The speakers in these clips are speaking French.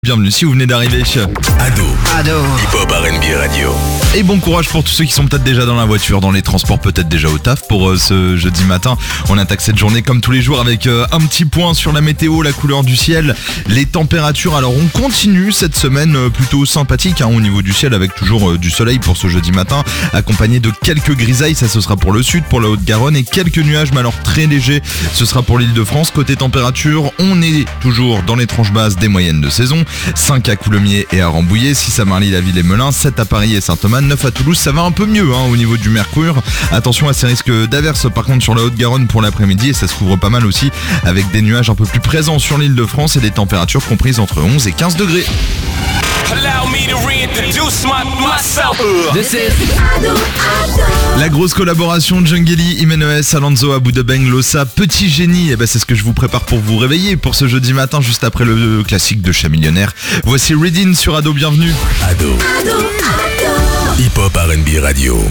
Bienvenue si vous venez d'arriver. Ado. Hip-hop R&B Radio. Et bon courage pour tous ceux qui sont peut-être déjà dans la voiture, dans les transports, peut-être déjà au taf pour ce jeudi matin. On attaque cette journée comme tous les jours avec un petit point sur la météo, la couleur du ciel, les températures. Alors on continue cette semaine plutôt sympathique au niveau du ciel avec toujours du soleil pour ce jeudi matin, accompagné de quelques grisailles, ça ce sera pour le sud, pour la Haute-Garonne et quelques nuages mais alors très légers, ce sera pour l'Île-de-France. Côté température, on est toujours dans les tranches basses des moyennes de saison. 5 à Coulommiers et à Rambouillet, 6 à Marly-la-Ville-et-Melun, 7 à Paris et Saint-Thomas, 9 à Toulouse. Ça va un peu mieux au niveau du mercure. Attention à ces risques d'averses par contre sur la Haute-Garonne pour l'après-midi et ça se couvre pas mal aussi avec des nuages un peu plus présents sur l'Île-de-France et des températures comprises entre 11 et 15 degrés. La grosse collaboration de Jungeli, Imenes, Alonso, Aboudebeng, Lossa, Petit Génie, c'est ce que je vous prépare pour vous réveiller pour ce jeudi matin juste après le classique de Chat Millionnaire. Voici Reading sur Ado, bienvenue. Ado. Hip-hop R&B Radio.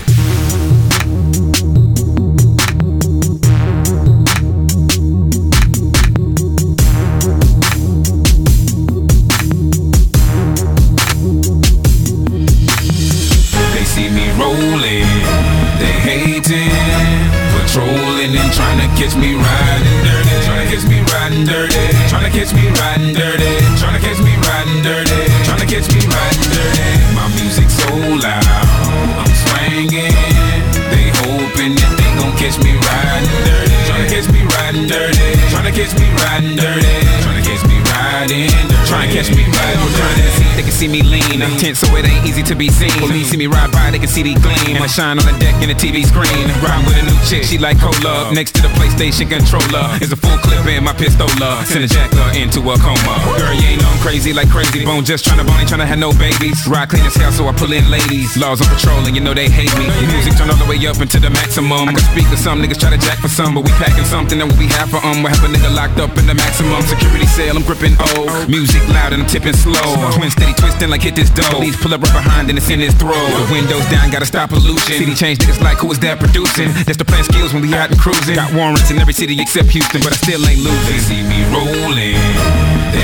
Patrolling and trying to catch me riding dirty, trying to catch me riding dirty, trying to catch me riding dirty, trying to catch me riding dirty, trying to catch me riding dirty. My music's so loud, I'm swinging. They hoping that they gon' catch me riding dirty, trying to catch me riding dirty, trying to catch me riding dirty, trying to catch me riding dirty, trying to catch me riding dirty. They can see me lean, I'm tense so it ain't easy to be seen. Police see me ride by, they can see the gleam. I shine on the deck in the TV screen. Ride with a new chick, she like cola. Next to the PlayStation controller is a full clip in my pistola. Send a jacker into a coma. Girl, you ain't know I'm crazy like Crazy Bone. Just tryna bone, ain't tryna have no babies. Ride clean as hell, so I pull in ladies. Laws on patrol and you know they hate me. Music turned all the way up into the maximum. I can speak to some niggas, try to jack for some, but we packing something that we have for We have a nigga locked up in the maximum security cell. I'm gripping O. Music loud and I'm tipping slow. Twin steady twisting like hit this dough. Police pull up right behind and it's in his throat. The windows down, gotta stop pollution. City change niggas like who is that producing? That's the plan skills when we out and cruising. Got warrants in every city except Houston, but I still ain't losing. They see me rolling, they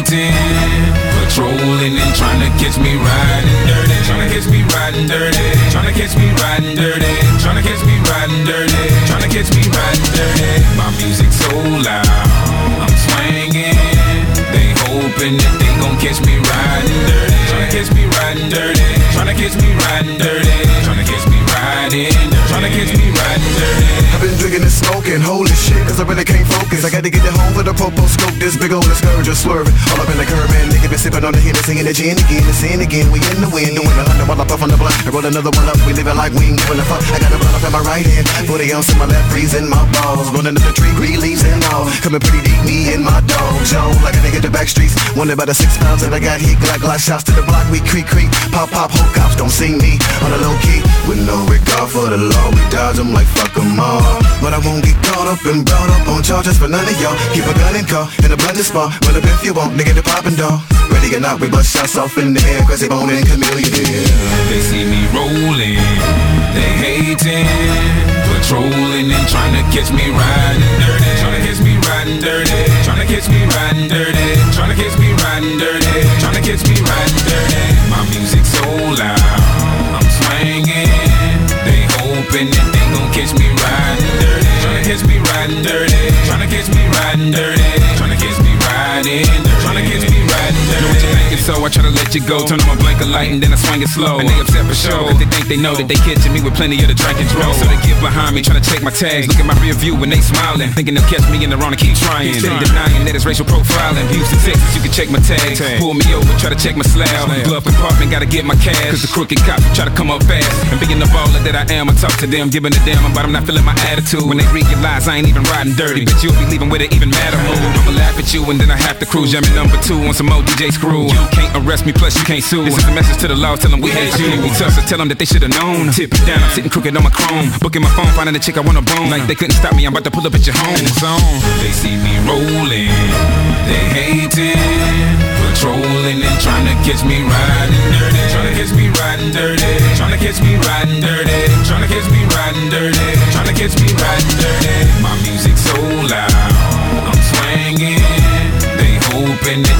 hating, patrolling and trying to catch me riding dirty, trying to catch me riding dirty, trying to catch me riding dirty, trying to catch me riding dirty, trying to catch me riding dirty. My music's so loud, I'm swinging. They hoping that they gon' catch me riding dirty, trying to catch me riding dirty, trying to catch me riding dirty, trying to catch me riding dirty, trying to catch me riding dirty. I've been drinking and smoking, holy shit, cause I really can't focus. I got to get it home with a popo scope, this big old scourge just swerving. All up in the curb, man, nigga been sipping on the hit and singing the gin again and sin again. We in the wind, doing 100 while I puff on the blunt. I roll another one up, we living like we ain't giving a fuck. I got a blunt up in my right hand, 40 ounce in my left, freezing my balls. Rolling up the tree, green leaves and all. Coming pretty deep, me and my dog, Joe. Like a nigga the back streets, wondering about the 6 pounds that I got here. Glock shots to the block, we creep, pop, whole cops don't see me on the low key. With no regard for the law, we dodge them like fuck them all. But I won't get caught up and brought up on charges for none of y'all. Keep a gun in car, in a blended spot. Run up if you want, nigga the poppin' dog. Ready or not, we bust shots off in the air. Crazy Bone and Chameleon, yeah. They see me rolling, they hating, patrolling and trying to catch me riding dirty, trying to catch me riding dirty, trying to catch me riding dirty, trying to catch me riding dirty, trying to catch me riding dirty. My music's so loud, I'm swinging. They hoping that they gon' catch me riding dirty, trying to catch me riding dirty, trying to catch me riding dirty, trying to catch me riding dirty, trying to catch me riding dirty. Know what you thinking, so I try to let you go. Turn on my blinker light and then I swing it slow. And they upset for sure, cause they think they know that they catching me with plenty of the drink and drove. So they get behind me, trying to check my tags. Look at my rear view when they smiling, thinking they'll catch me in the wrong and keep trying. Steady denying that it's racial profiling. Houston, Texas, you can check my tags. Pull me over, try to check my slab. Glove compartment, gotta get my cash. Cause the crooked cops try to come up fast. And being the baller that I am, I talk to them, giving a damn about I'm not feeling my attitude. When they realize I ain't even riding dirty, but you'll be leaving with it even madder mood. I'ma laugh at you and then I have to cruise. Jamming number 2 on some old DJ Screw. You can't arrest me, plus you can't sue. This is a message to the law, tell them we hate you. We tough, so tell them that they should've known. Tip it down, I'm sitting crooked on my chrome. Booking my phone, finding a chick I wanna bone. Like they couldn't stop me, I'm about to pull up at your home. In the zone. They see me rolling, they hating, patrolling and trying to catch me riding dirty, trying to catch me riding dirty, trying to catch me riding dirty, trying to catch me riding dirty, trying to catch me riding dirty. My music's so loud, I'm swinging. They hoping that they gon'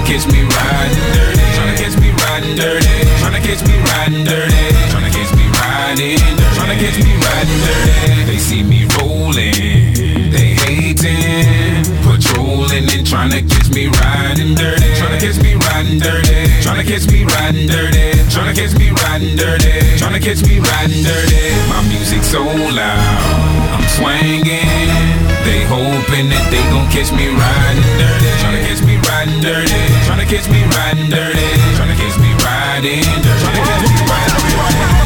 catch me riding dirty. Tryna catch me riding dirty. Tryna catch me riding dirty. Tryna catch me riding dirty. Tryna catch me riding dirty. They see me rolling, they hating, patrolling and tryna catch me riding dirty. Tryna catch me riding dirty. Tryna catch me riding dirty. Tryna catch me riding dirty. Tryna catch me riding dirty. My music so loud, I'm swinging. They hoping that they gon' catch me riding dirty. Tryna catch me riding dirty. Tryna catch me riding dirty. Tryna catch me riding dirty. Tryna catch me riding dirty.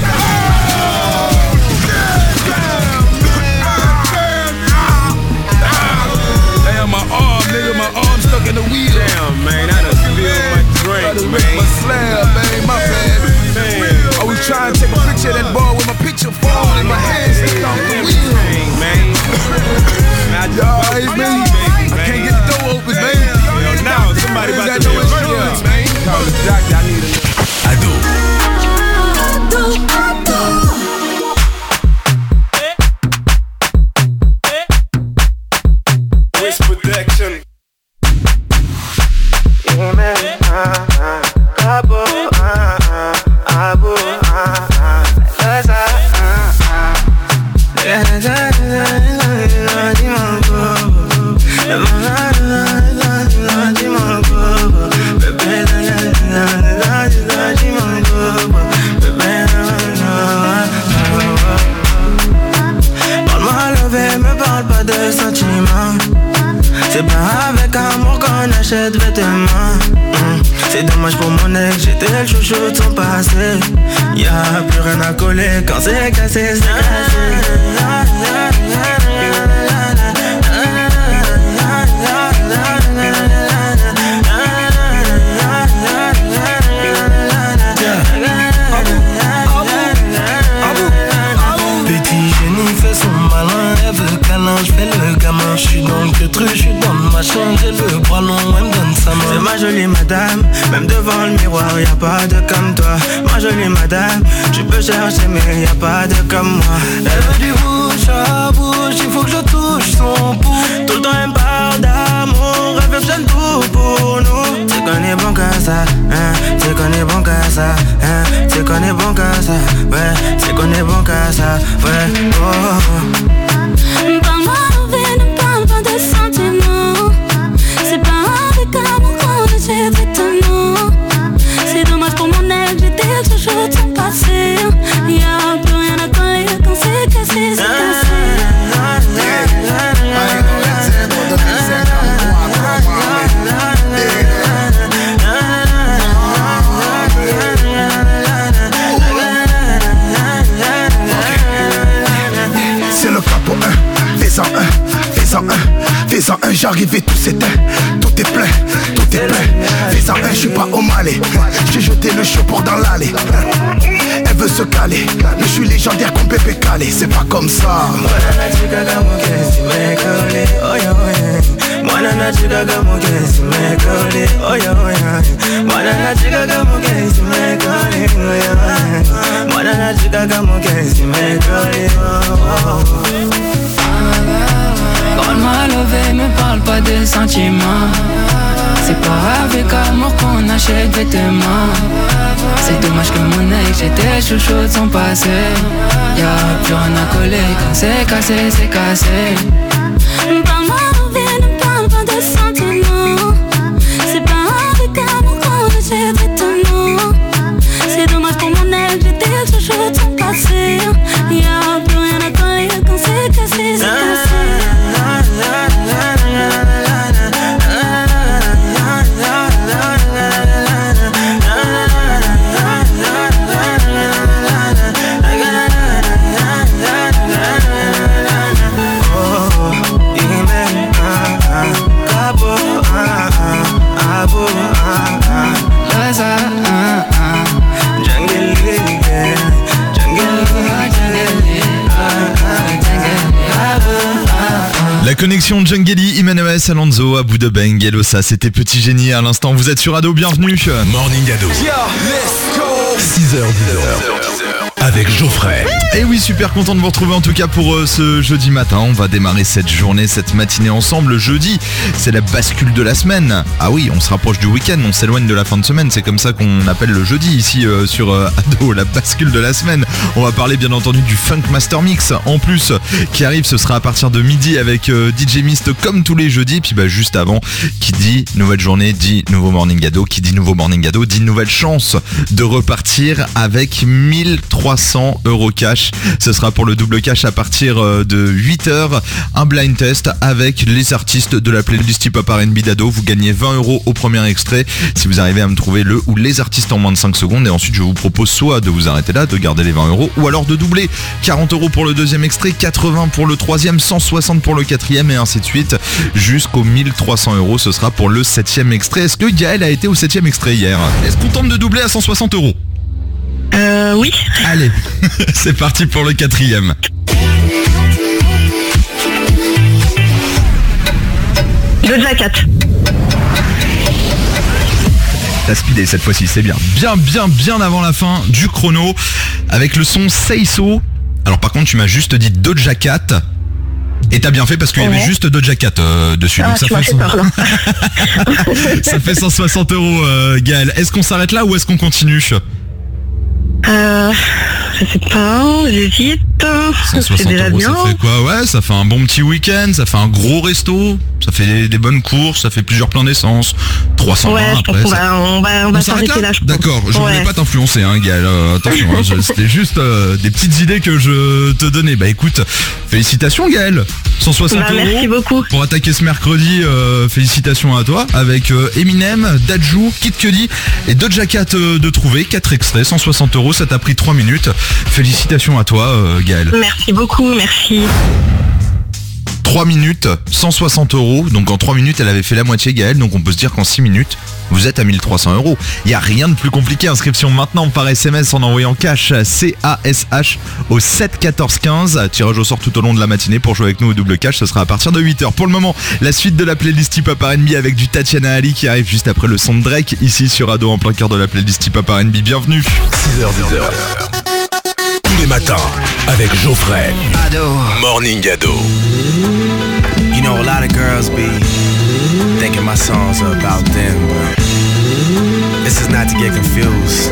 Damn, my arm, nigga, my arm stuck in the wheel. Damn, man, I done spilled my drink, man. My slab, man, my bad. I was trying to take a picture of that boy with my picture falling in my hands stuck off the wheel. Man, y'all, it's me. I can't get the door open, man. Yo, now somebody about to be a insurance, man. Call the doctor, I need a Ado. Wish protection. C'est pas avec amour qu'on achète vêtements. C'est dommage pour mon ex, j'étais le chouchou de son passé. Y'a plus rien à coller quand c'est cassé, c'est Petit génie fait son malin, elle veut câlin, j'fais le gamin. J'suis dans le queutru, j'suis dans le machin, j'ai le bras long, elle me donne sa main. C'est ma jolie madame, même devant le miroir, y'a pas de comme toi. Ma jolie madame, tu peux chercher mais y'a pas de comme moi. Elle veut du bouche à bouche, il faut que je touche son pouce. Tout le temps elle me parle d'amour, elle veut faire tout pour nous. C'est qu'on est bon qu'à ça, hein, c'est qu'on est bon qu'à ça, hein, c'est qu'on est bon qu'à ça, ouais, c'est qu'on est bon qu'à ça, ouais, oh. Parle-moi d'envie, ne parle pas de sentiments. C'est pas avec amour qu'on achète vêtements. C'est dommage pour mon ex, j'étais toujours de son passé. Y'a plus rien à coller quand c'est cassé, c'est cassé. C'est le capot 1, fais-en un, fais-en un, fais-en un, j'arrive et tout s'éteint. Tout est plein, tout est plein. Fais-en un, j'suis pas au Malais. J'ai jeté le chaud pour dans l'allée. Elle veut se caler, mais j'suis légendaire comme Pépé Calé. C'est pas comme ça. Quand m'a levé, me parle pas de sentiments. C'est pas avec amour qu'on achète vêtements. C'est dommage que mon ex, j'étais chouchou de son passé. Y'a plus rien à coller quand c'est cassé, c'est cassé. Parle-moi d'envie, ne parle pas de sentiments. C'est pas avec amour qu'on achète vêtements. C'est dommage pour mon ex, j'étais toujours de son passé. Y'a plus rien à coller quand c'est cassé, c'est cassé. La connexion Djangeli, Emmanuel Alonso, Abou de Beng, Elosa, c'était Petit Génie à l'instant, vous êtes sur Ado, bienvenue. Morning Ado. Yeah, let's go. 6h-10h avec Geoffrey. Et oui, super content de vous retrouver en tout cas pour ce jeudi matin. On va démarrer cette journée, cette matinée ensemble. Jeudi, c'est la bascule de la semaine. Ah oui, on se rapproche du week-end, on s'éloigne de la fin de semaine. C'est comme ça qu'on appelle le jeudi ici sur Ado, la bascule de la semaine. On va parler bien entendu du Funk Master Mix. En plus, qui arrive, ce sera à partir de midi avec DJ Mist comme tous les jeudis. Puis juste avant, qui dit nouvelle journée, dit nouveau Morning Ado. Qui dit nouveau Morning Ado, dit nouvelle chance de repartir avec 1300 € cash. Ce sera pour le double cash à partir de 8h. Un blind test avec les artistes de la playlist Hip Hop R&B d'Ado. Vous gagnez 20 € au premier extrait si vous arrivez à me trouver le ou les artistes en moins de 5 secondes. Et ensuite, je vous propose soit de vous arrêter là, de garder les 20 € ou alors de doubler. 40 € pour le deuxième extrait, 80 pour le troisième, 160 pour le quatrième et ainsi de suite jusqu'aux 1300 €. Ce sera pour le 7e extrait. Est-ce que Gaël a été au 7e extrait hier? Est-ce qu'on tente de doubler à 160 €? Oui. Allez, c'est parti pour le 4e. Doja Cat. T'as speedé cette fois-ci, c'est bien. Bien avant la fin du chrono avec le son Say So. Alors par contre, tu m'as juste dit Doja Cat. Et t'as bien fait parce qu'il y avait juste Doja Cat dessus. Donc ça fait, ça fait 160 €, Gaël. Est-ce qu'on s'arrête là ou est-ce qu'on continue? Je sais pas, j'hésite. 160 déjà €, bien. ça fait quoi? Ouais, ça fait un bon petit week-end, ça fait un gros resto, ça fait des bonnes courses, ça fait plusieurs pleins d'essence. 320 ouais, après. On va s'arrêter là, je pense. D'accord, je voulais pas t'influencer, hein, Gaël. Attention, hein, c'était juste des petites idées que je te donnais. Bah écoute, félicitations Gaël. 160 €. Merci beaucoup. Pour attaquer ce mercredi, félicitations à toi. Avec Eminem, Dadju, Kid Cudi et Doja Cat de trouver. 4 extraits, 160 €, ça t'a pris 3 minutes. Félicitations à toi, Gaël. Merci beaucoup, merci. 3 minutes, 160 €. Donc en 3 minutes, elle avait fait la moitié, Gaël. Donc on peut se dire qu'en 6 minutes, vous êtes à 1300 €. Il n'y a rien de plus compliqué. Inscription maintenant par SMS en envoyant cash CASH au 7 14 15. Tirage au sort tout au long de la matinée pour jouer avec nous au double cash. Ce sera à partir de 8h. Pour le moment, la suite de la playlist Hip Hop R&B avec du Tatiana Ali qui arrive juste après le son de Drake. Ici sur Ado en plein cœur de la playlist Hip Hop R&B. Bienvenue. 6h-10h. Tous les matins avec Geoffrey. Ado. Morning Ado. You know, a lot of girls be thinking my songs are about them, but this is not to get confused.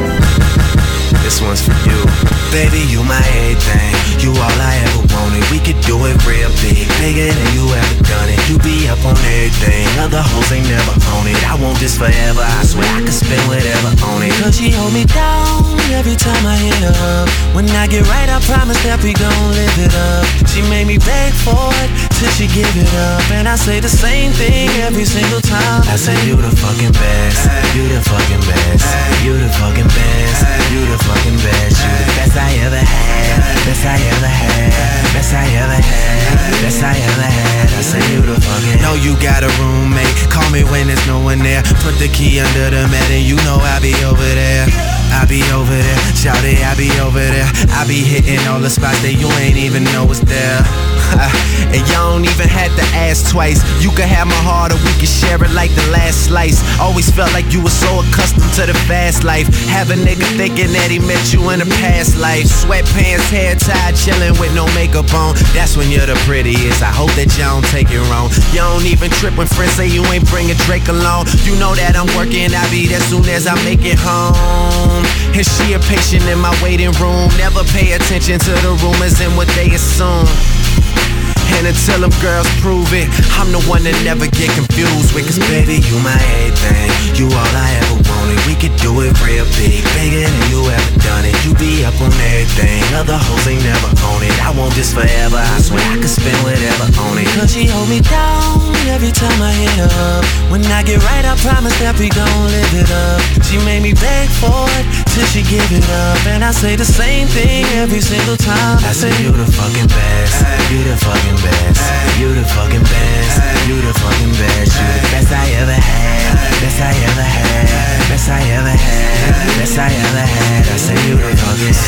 This one's for you. Baby, you my everything. You all I ever wanted. We could do it real big, bigger than you ever done it. You be up on everything. Other hoes ain't never on it. I want this forever. I swear I could spend whatever on it. Cause she hold me down every time I hit her up. When I get right, I promise that we gon' live it up. She made me beg for it till she give it up. And I say the same thing every single time. I say you the fucking best. You the fucking best. You the fucking best. You the fucking best. You the best I ever had. Best I ever had. Best I ever had. Best I ever had. I say you the fucking. Know you got a roommate. Call me when there's no one there. Put the key under the mat and you know I'll be over there. I be over there, shout it, I be over there. I be hitting all the spots that you ain't even know was there. And you don't even have to ask twice. You can have my heart or we can share it like the last slice. Always felt like you were so accustomed to the fast life. Have a nigga thinking that he met you in a past life. Sweatpants, hair tied, chilling with no makeup on. That's when you're the prettiest. I hope that you don't take it wrong. You don't even trip when friends say you ain't bringing Drake along. You know that I'm working, I'll be there soon as I make it home. And she a patient in my waiting room. Never pay attention to the rumors and what they assume. And until them girls prove it, I'm the one that never get confused with. Cause baby, you my everything. You all I ever wanted. We could do it real big, bigger than you ever done it. You be up on everything. Other hoes ain't never on it. I want this forever. I swear I could spend whatever on it. Cause she hold me down every time I hit her up. When I get right, I promise that we gon' live it up. She made me beg for it till she give it up. And I say the same thing every single time. I say you the fucking best. You the fucking best. You the fucking best. You the fucking best. You the best I ever had. Best I ever had. Best I ever had. Best I ever had. I say you the fucking.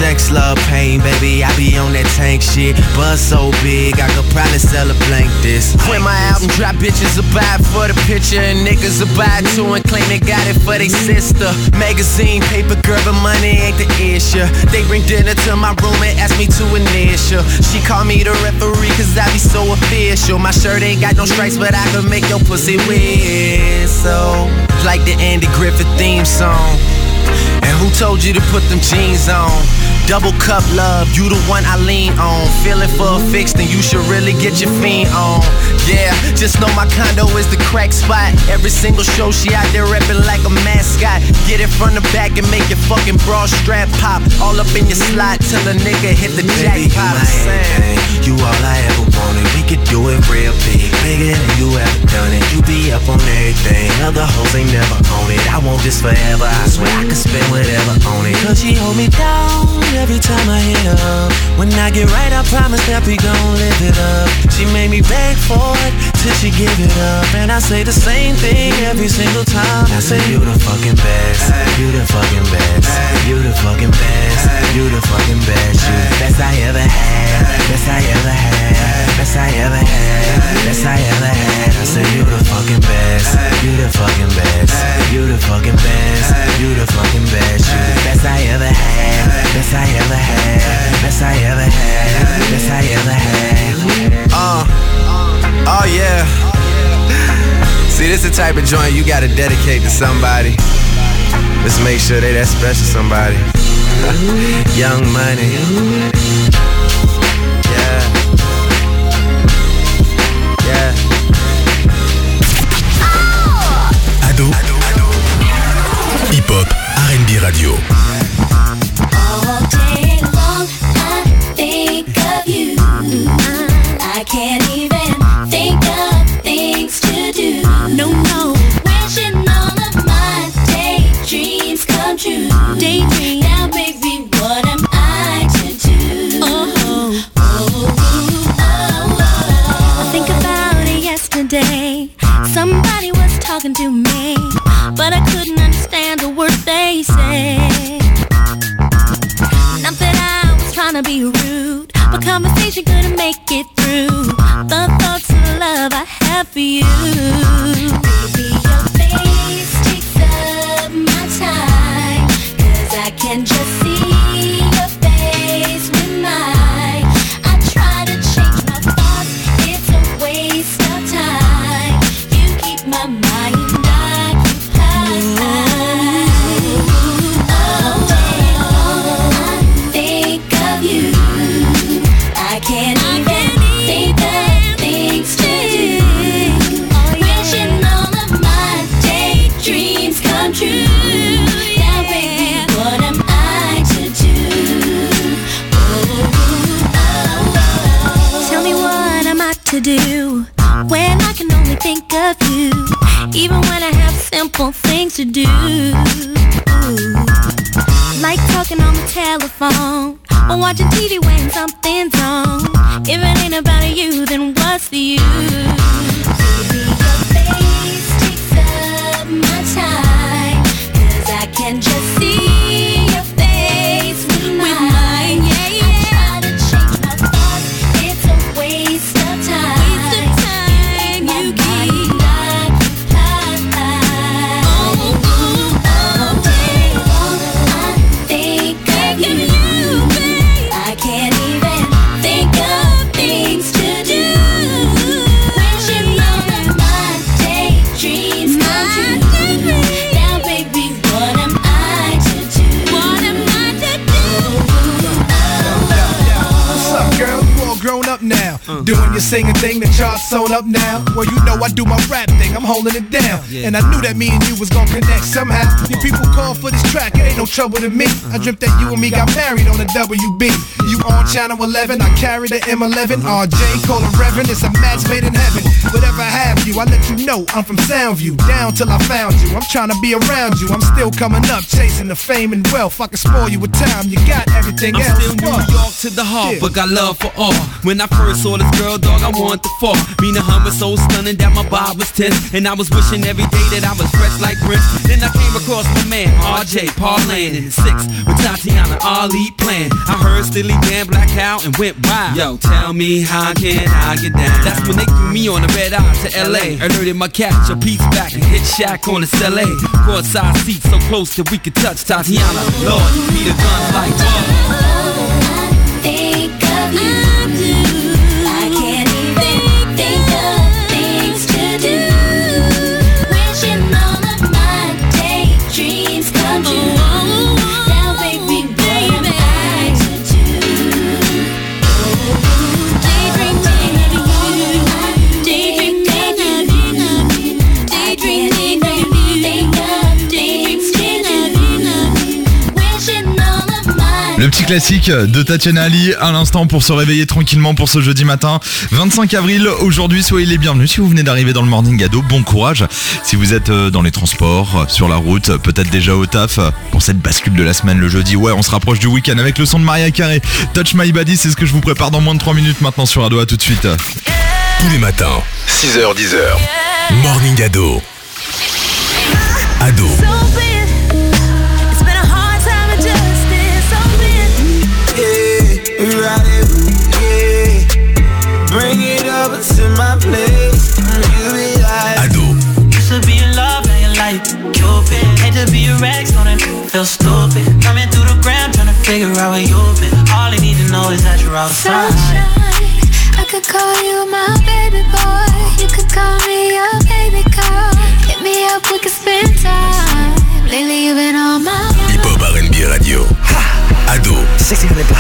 sex, love, pain, baby. I be on that tank shit. Buzz so big, I could probably sell a blank this. When my album drop, bitches will buy it for the picture, and niggas will buy it too and claim they got it for they sister. Magazine, paper, girl, but money ain't the issue. They bring dinner to my room and ask me to initial. She call me the referee cause I be so official. My shirt ain't got no stripes, but I can make your pussy whistle like the Andy Griffith theme song. And who told you to put them jeans on? Double cup love, you the one I lean on. Feeling for a fix, then you should really get your fiend on. Yeah, just know my condo is the crack spot. Every single show she out there reppin' like a mascot. Get it from the back and make your fucking bra strap pop. All up in your slot till a nigga hit the jackpot. You all I ever wanted. We could do it real big, bigger than you ever done it. You be up on everything, other hoes ain't never on it. I want this forever, I swear I could spend whatever on it. Cause she hold me down every time I hit her. When I get right, I promise that we gon' live it up. She made me beg for it till she give it up. And I say the same thing every single time. I say you the fucking best, you the fucking best, you the fucking best, you the fucking best, you the best I ever had, best I ever had, best I ever had, best I ever had. I say you the fucking best, you the fucking best, you the fucking best, you the fucking best, you the best I ever had, best I ever had, best I ever had, best I ever had. Oh yeah. See, this the type of joint you gotta dedicate to somebody. Let's make sure they that special somebody. Young Money. Yeah. Yeah. Ado. Hip-hop, R&B radio. All day long I think of you. I can't even think of things to do. No, wishing all of my daydreams come true. Daydream. Now baby, what am I to do? I think about it yesterday. Somebody was talking to me, but I couldn't understand the words they said. Not that I was trying to be rude, but conversation couldn't make it through. The thoughts of love I have for you. Baby, your face takes up my time, 'cause I can just see your face with mine. I try to change my thoughts, it's a waste of time. You keep my mind occupied. All day long I think of you. I can't even think of things to do. Wishing all of my daydreams come true. Now baby, what am I to do? Tell me what am I to do when I can only think of you, even when I have simple things to do. Like talking on the telephone or watching TV when something's wrong. If it ain't about you, then what's the use? Baby, your face takes up my time, 'cause I can just see your face with mine. I try to change my thoughts, it's a waste of time. You keep my mind occupied. All day long I think of you. I can't even think of things to do. Wishing all of my daydreams come true. Now baby, what am I to do? What am I to do? What's up, girl? You all grown up now. Doing your singing thing, the charts sewn up now. Well, you know I do my rap thing, I'm holding it down. And I knew that me and you was gonna connect somehow. You people call for this track, it ain't no trouble to me. I dreamt that you and me got married on the WB. You on channel 11, I carry the M11. RJ, call him Reverend, it's a match made in heaven. Whatever I have you, I let you know I'm from Soundview. Down till I found you, I'm trying to be around you. I'm still coming up, chasing the fame and wealth. I can spoil you with time, you got everything else. I'm still New York to the heart, but got love for all. When I first saw this girl, dog, I want the fall. Meaning her was so stunning that my vibe was tense. And I was wishing every day that I was fresh like Prince. Then I came across my man, RJ, Parland in the 6 with Tatiana, Ali playing. I heard Steely Dan, Black Cow, and went wild. Yo, tell me how can I get down? That's when they threw me on the red eye to LA. Alerted my catch, a piece back and hit Shaq on the LA. Courtside seats so close that we could touch Tatiana. Lord, you beat a gun like Think of you. I can't even think of things to do. Wishing all of my daydreams come true. Now baby, what am I to do? Daydream, daydream, daydream, Le petit classique de Tatiana Ali à l'instant pour se réveiller tranquillement pour ce jeudi matin 25 avril. Aujourd'hui, soyez les bienvenus si vous venez d'arriver dans le Morning Ado. Bon courage si vous êtes dans les transports, sur la route, peut-être déjà au taf pour cette bascule de la semaine le jeudi. Ouais, on se rapproche du week-end avec le son de Mariah Carey. Touch My Body, c'est ce que je vous prépare dans moins de 3 minutes maintenant sur Ado. À tout de suite. Tous les matins, 6h-10h, Morning Ado. Ado. Bring it over to my place. You be like Ado. Used to be in love, now you like Cupid. Hate to be a rag, so that feel stupid. Coming through the ground, trying to figure out where you've been. All I need to know is that you're outside. Sunshine, I could call you my baby boy. You could call me your baby girl. Hit me up, we could spend time. Lately you've been on my mind. Hip Hop R&B Radio. Ado. C'est que tu connais pas.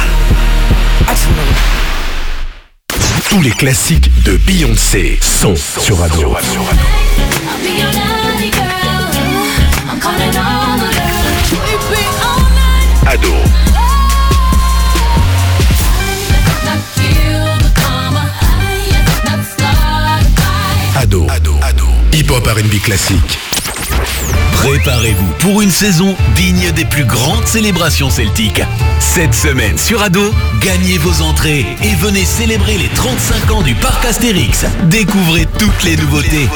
Tous les classiques de Beyoncé sont sur Ado. I'll be your daddy girl. I'm calling all the girls. We be all night. Ado. Ado. Hip Hop R&B classique. Préparez-vous pour une saison digne des plus grandes célébrations celtiques. Cette semaine sur Ado, gagnez vos entrées et venez célébrer les 35 ans du parc Astérix. Découvrez toutes les nouveautés.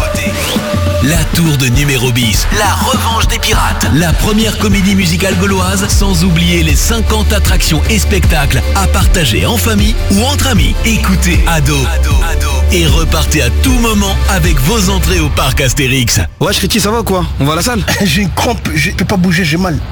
La tour de numéro bis, la revanche des pirates, la première comédie musicale gauloise, sans oublier les 50 attractions et spectacles à partager en famille ou entre amis. Écoutez Ado. Et repartez à tout moment avec vos entrées au parc Astérix. Ouais, Richie, ça va ou quoi? On va à la salle? J'ai une crampe, je peux pas bouger, j'ai mal.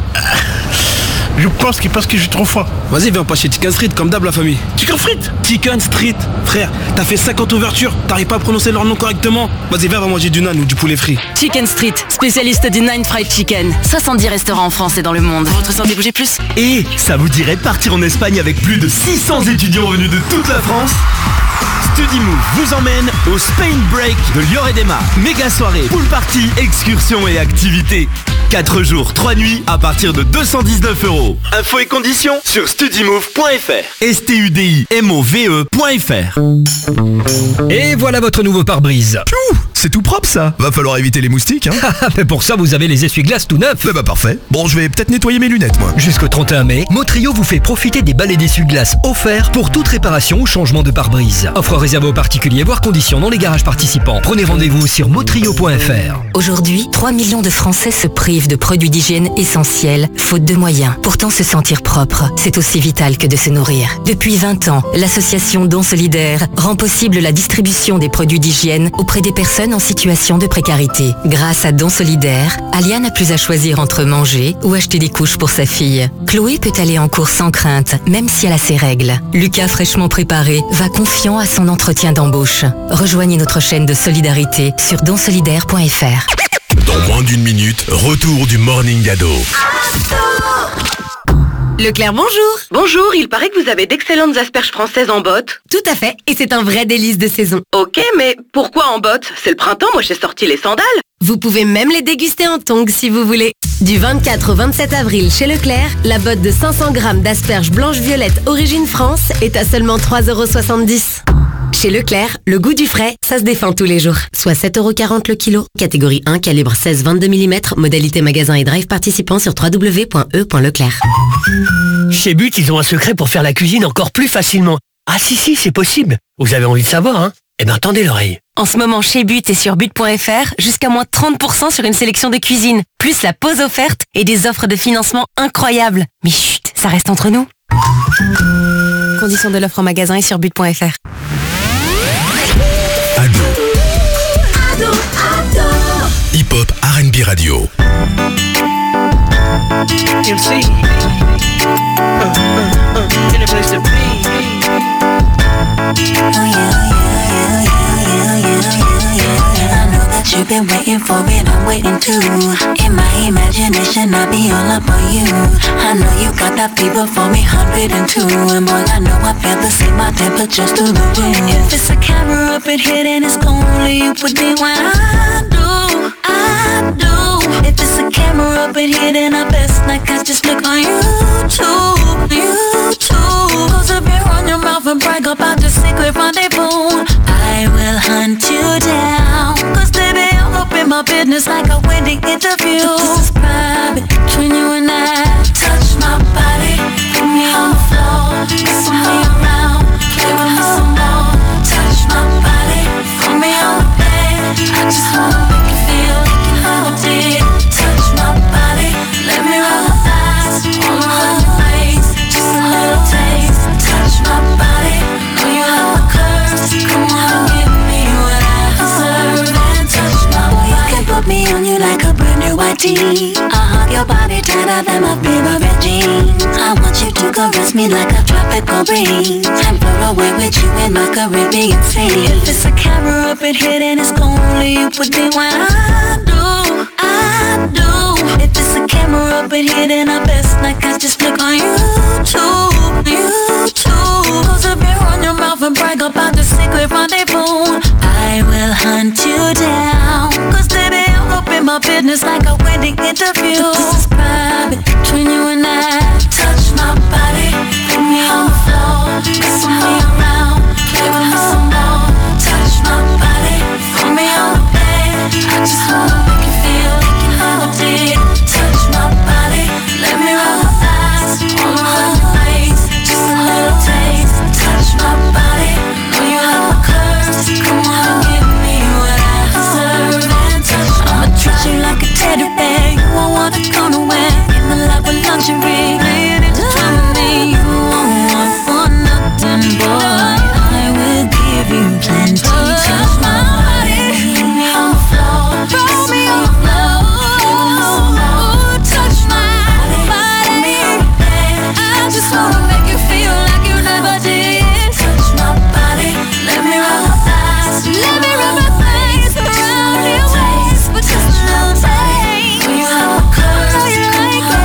Je pense qu'il parce que j'ai trop faim. Vas-y, viens, on passe chez Chicken Street, comme d'hab la famille. Chicken Street? Chicken Street, frère, t'as fait 50 ouvertures, t'arrives pas à prononcer leur nom correctement. Vas-y, viens, on va manger du nan ou du poulet frit. Chicken Street, spécialiste du Nine Fried Chicken. 70 restaurants en France et dans le monde. Votre santé bouger plus? Et ça vous dirait de partir en Espagne avec plus de 600 étudiants venus de toute la France? StudyMove vous emmène au Spain Break de Lloret-des-Mars. Méga soirée, pool party, excursions et activités. 4 jours, 3 nuits à partir de 219 €. Infos et conditions sur studimove.fr. STUDIMOVE.fr. Et voilà votre nouveau pare-brise. C'est tout propre ça. Va falloir éviter les moustiques hein. Mais pour ça vous avez les essuie-glaces tout neufs. Bah parfait. Bon, je vais peut-être nettoyer mes lunettes moi. Jusqu'au 31 mai, Motrio vous fait profiter des balais d'essuie-glaces offerts pour toute réparation ou changement de pare-brise. Offre réservée aux particuliers, voire conditions dans les garages participants. Prenez rendez-vous sur motrio.fr. Aujourd'hui, 3 millions de Français se privent de produits d'hygiène essentiels, faute de moyens. Pourtant, se sentir propre, c'est aussi vital que de se nourrir. Depuis 20 ans, l'association Dons Solidaires rend possible la distribution des produits d'hygiène auprès des personnes en situation de précarité. Grâce à Dons Solidaires, Alia n'a plus à choisir entre manger ou acheter des couches pour sa fille. Chloé peut aller en cours sans crainte, même si elle a ses règles. Lucas, fraîchement préparé, va confiant à son entretien d'embauche. Rejoignez notre chaîne de solidarité sur donsolidaire.fr. Dans moins d'une minute, retour du Morning Ado. Leclerc, bonjour. Bonjour, il paraît que vous avez d'excellentes asperges françaises en botte. Tout à fait, et c'est un vrai délice de saison. Ok, mais pourquoi en botte? C'est le printemps, moi j'ai sorti les sandales. Vous pouvez même les déguster en tongs si vous voulez. Du 24 au 27 avril chez Leclerc, la botte de 500 grammes d'asperges blanches-violettes origine France est à seulement 3,70 €. Chez Leclerc, le goût du frais, ça se défend tous les jours. Soit 7,40 € le kilo. Catégorie 1, calibre 16-22 mm. Modalité magasin et drive participant sur www.e.leclerc. Chez But, ils ont un secret pour faire la cuisine encore plus facilement. Ah si, c'est possible. Vous avez envie de savoir, hein? Eh ben, tendez l'oreille. En ce moment, chez But et sur but.fr, jusqu'à moins 30% sur une sélection de cuisine, plus la pause offerte et des offres de financement incroyables. Mais chut, ça reste entre nous. Conditions de l'offre en magasin et sur but.fr. Ado. Hip-hop R&B radio. MC. In a place to be. I know that you've been waiting for it, I'm waiting too. In my imagination, I'll be all up on you. I know you got that fever for me, 102. And boy, I know I feel the same, my temperature's through the roof. If it's a camera up in here, then it's only you with me when I do. If it's a camera up in here, then I best like I just look on YouTube. Close up and run your mouth and brag about the secret rendezvous. I will hunt you down, cause baby, I'll open my business like a wedding interview. This is private, between you and I. Touch my body, put me on the floor, swing me around, play with me some more. Touch my body, put me on the bed, I just wanna make you feel like you never did. Touch my body, let me roll the thighs, all around your waist, just a little taste. Touch my body, know you have my curves, come on, give me what I deserve. And touch my body, you can put me on you like a brand new white tee. I'll hug your body tighter than my favorite jeans. I want you to caress me like a tropical breeze and float away with you in my Caribbean sea. If it's a camera up in here, then it's only you with me when I do. If it's a camera up in here, then I best like I just look on YouTube. Close up and run your mouth and brag about the secret rendezvous. I will hunt you down, cause baby, I'll open my business like a wedding interview. This is private, between you and I. Touch my body, put me on the floor, swing me around, play with me some more. Touch my body, put me on the bed, I just wanna make you feel like you never did. Touch my body, let me roll the thighs, all around your waist, just a little taste. Touch my body, know you have my curves, come on, give me what I deserve. And touch, I'ma treat you like a teddy bear, you won't wanna go nowhere. In the lap of luxury, lay it into time with me. You won't want for nothing, boy, I will give you plenty. Touch my body, put me on the floor, roll me on the floor. Touch my body, I just wanna make you feel like you never did. Touch my body, let me rub my thighs, let me rub my thighs around your waist, but just a little taste. When you have my curves, I know you like it.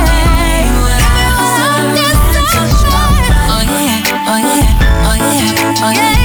Touch my body, oh yeah, oh yeah, oh yeah, oh yeah.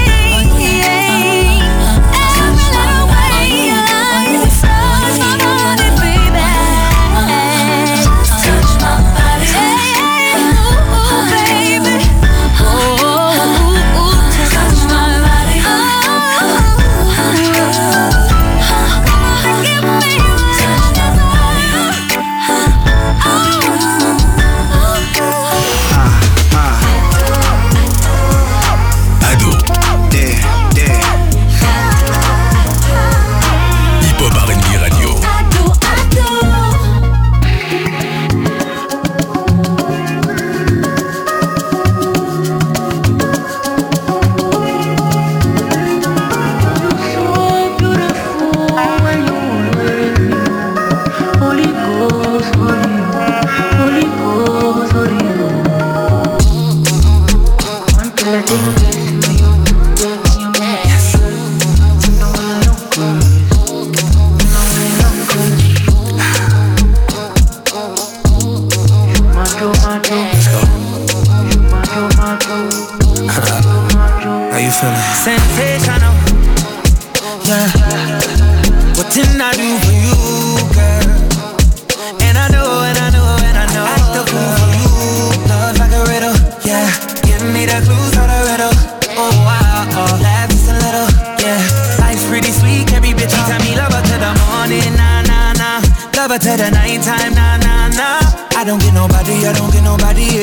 How you feeling? Sensational, yeah. What didn't I do for you, girl? And I know, and I know, and I know. Act the fool for you, love like a riddle, yeah. Give me the clues for the riddle. Oh wow, oh, laugh just a little, yeah. Life's pretty sweet, can't be bitchy. Tell me love her to the morning, nah, nah, nah. Love her to the nighttime, nah, nah, nah. I don't get nobody, yeah.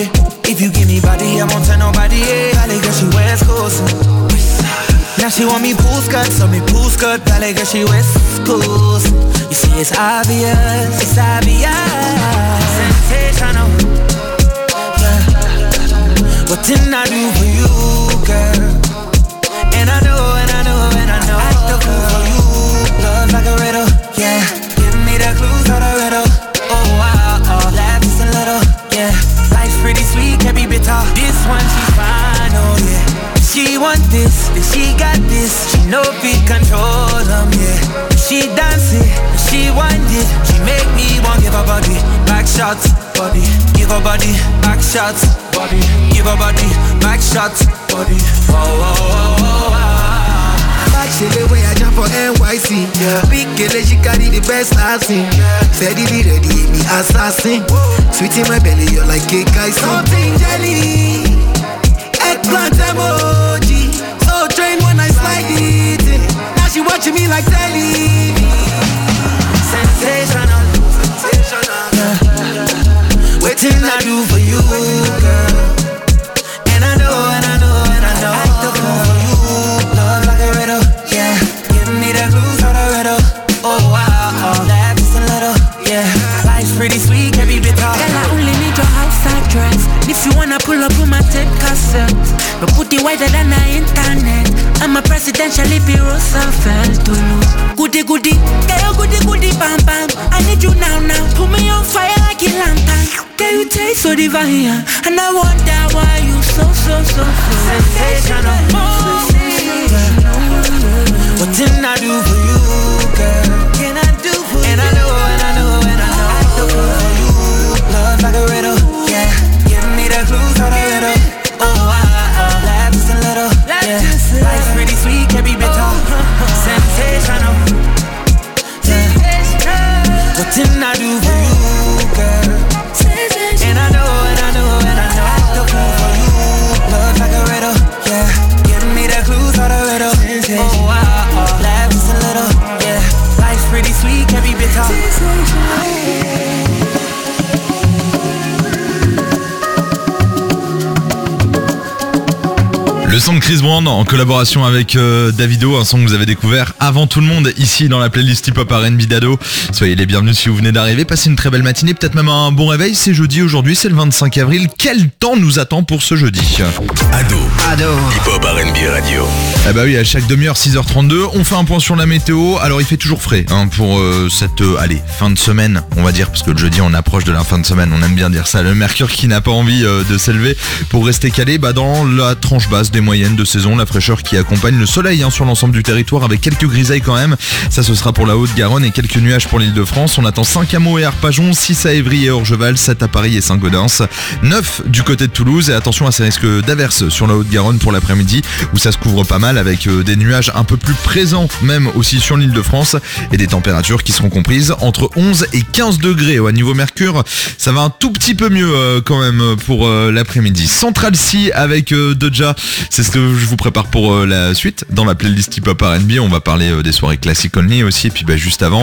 If you give me body, I won't tell nobody. Valley girl, she West Coast. Now she want me pool skirt, so me pool skirt. Valley girl, she West Coast. You see, it's obvious, it's obvious. Sensational. Yeah. What didn't I do for you, girl? And I know, and I know, and I know. Act the fool for you. Love like a riddle, yeah. Give me the clues of the riddle. Oh, wow, laugh just a little, yeah. Life's pretty sweet, can't be bitter. This one, she's fine, oh, yeah. She want this, then she got this. She know we control them, yeah. She dance it, she want it. She make me want give her body back shots, body. Give her body back shots, body. Give her body back shots, body. Whoa, whoa, whoa, whoa, whoa. Like she the way I jump for NYC, yeah. Big girl, she carry the best I've seen, yeah. Steady, ready, me assassin. Sweet in my belly, you're like cake icing. Something jelly. Eggplant emoji, so trained when I slide it. Now she watching me like telly. Sensational, sensational. Yeah. Waiting I do for you, girl. And I know, and I know, and I know. Act the fool for you. Love like a riddle, yeah. Give me the clues for the riddle. Oh wow, laugh just a little, yeah. Life's pretty sweet, can be bitter. Girl, I only need your outside dress. If you wanna pull up on my tape cassette, but put it wider than the internet. I'm a presidential Ippi Roosevelt to you. Goody goody, girl, goody goody, bam bam. I need you now now. Put me on fire like a lantern. Girl, you taste so divine, and I wonder why you so sensational. What can I do for you, girl? Can I do for you? And I know, and I know, and I know. I do for you. Love like a riddle, yeah. Give me the clues for the riddle. Oh, laugh just a little, yeah. Life's pretty sweet, can't be bitter. Sensational, yeah. What can I do for you, girl? And I know, and I know, and I know. I do for you. Love like a riddle, yeah. Give me the clues for the riddle. Oh, laugh just a little, yeah. Life's pretty sweet, can't be bitter. Le son de Chris Brown en collaboration avec Davido, un son que vous avez découvert avant tout le monde ici dans la playlist Hip Hop R&B d'Ado. Soyez les bienvenus si vous venez d'arriver, passez une très belle matinée, peut-être même un bon réveil. C'est jeudi aujourd'hui, c'est le 25 avril. Quel temps nous attend pour ce jeudi? Ado. Hip Hop R&B Radio. Ah bah oui, à chaque demi-heure 6h32, on fait un point sur la météo. Alors il fait toujours frais pour cette fin de semaine, on va dire, parce que le jeudi on approche de la fin de semaine, on aime bien dire ça. Le mercure qui n'a pas envie de s'élever pour rester calé dans la tranche basse des moyennes de saison, la fraîcheur qui accompagne le soleil sur l'ensemble du territoire avec quelques grisailles quand même. Ça ce sera pour la Haute-Garonne et quelques nuages pour l'Île-de-France. On attend 5 à Meaux et Arpajon, 6 à Évry et Orgeval, 7 à Paris et Saint-Gaudens, 9 du côté de Toulouse et attention à ces risques d'averses sur la Haute-Garonne pour l'après-midi où ça se couvre pas mal avec des nuages un peu plus présents même aussi sur l'Île-de-France et des températures qui seront comprises entre 11 et 15 degrés. Au niveau mercure, ça va un tout petit peu mieux quand même pour l'après-midi. Central C avec Doja, c'est ce que je vous prépare pour la suite dans la playlist Hip Hop R&B. On va parler des soirées classiques only aussi et puis juste avant,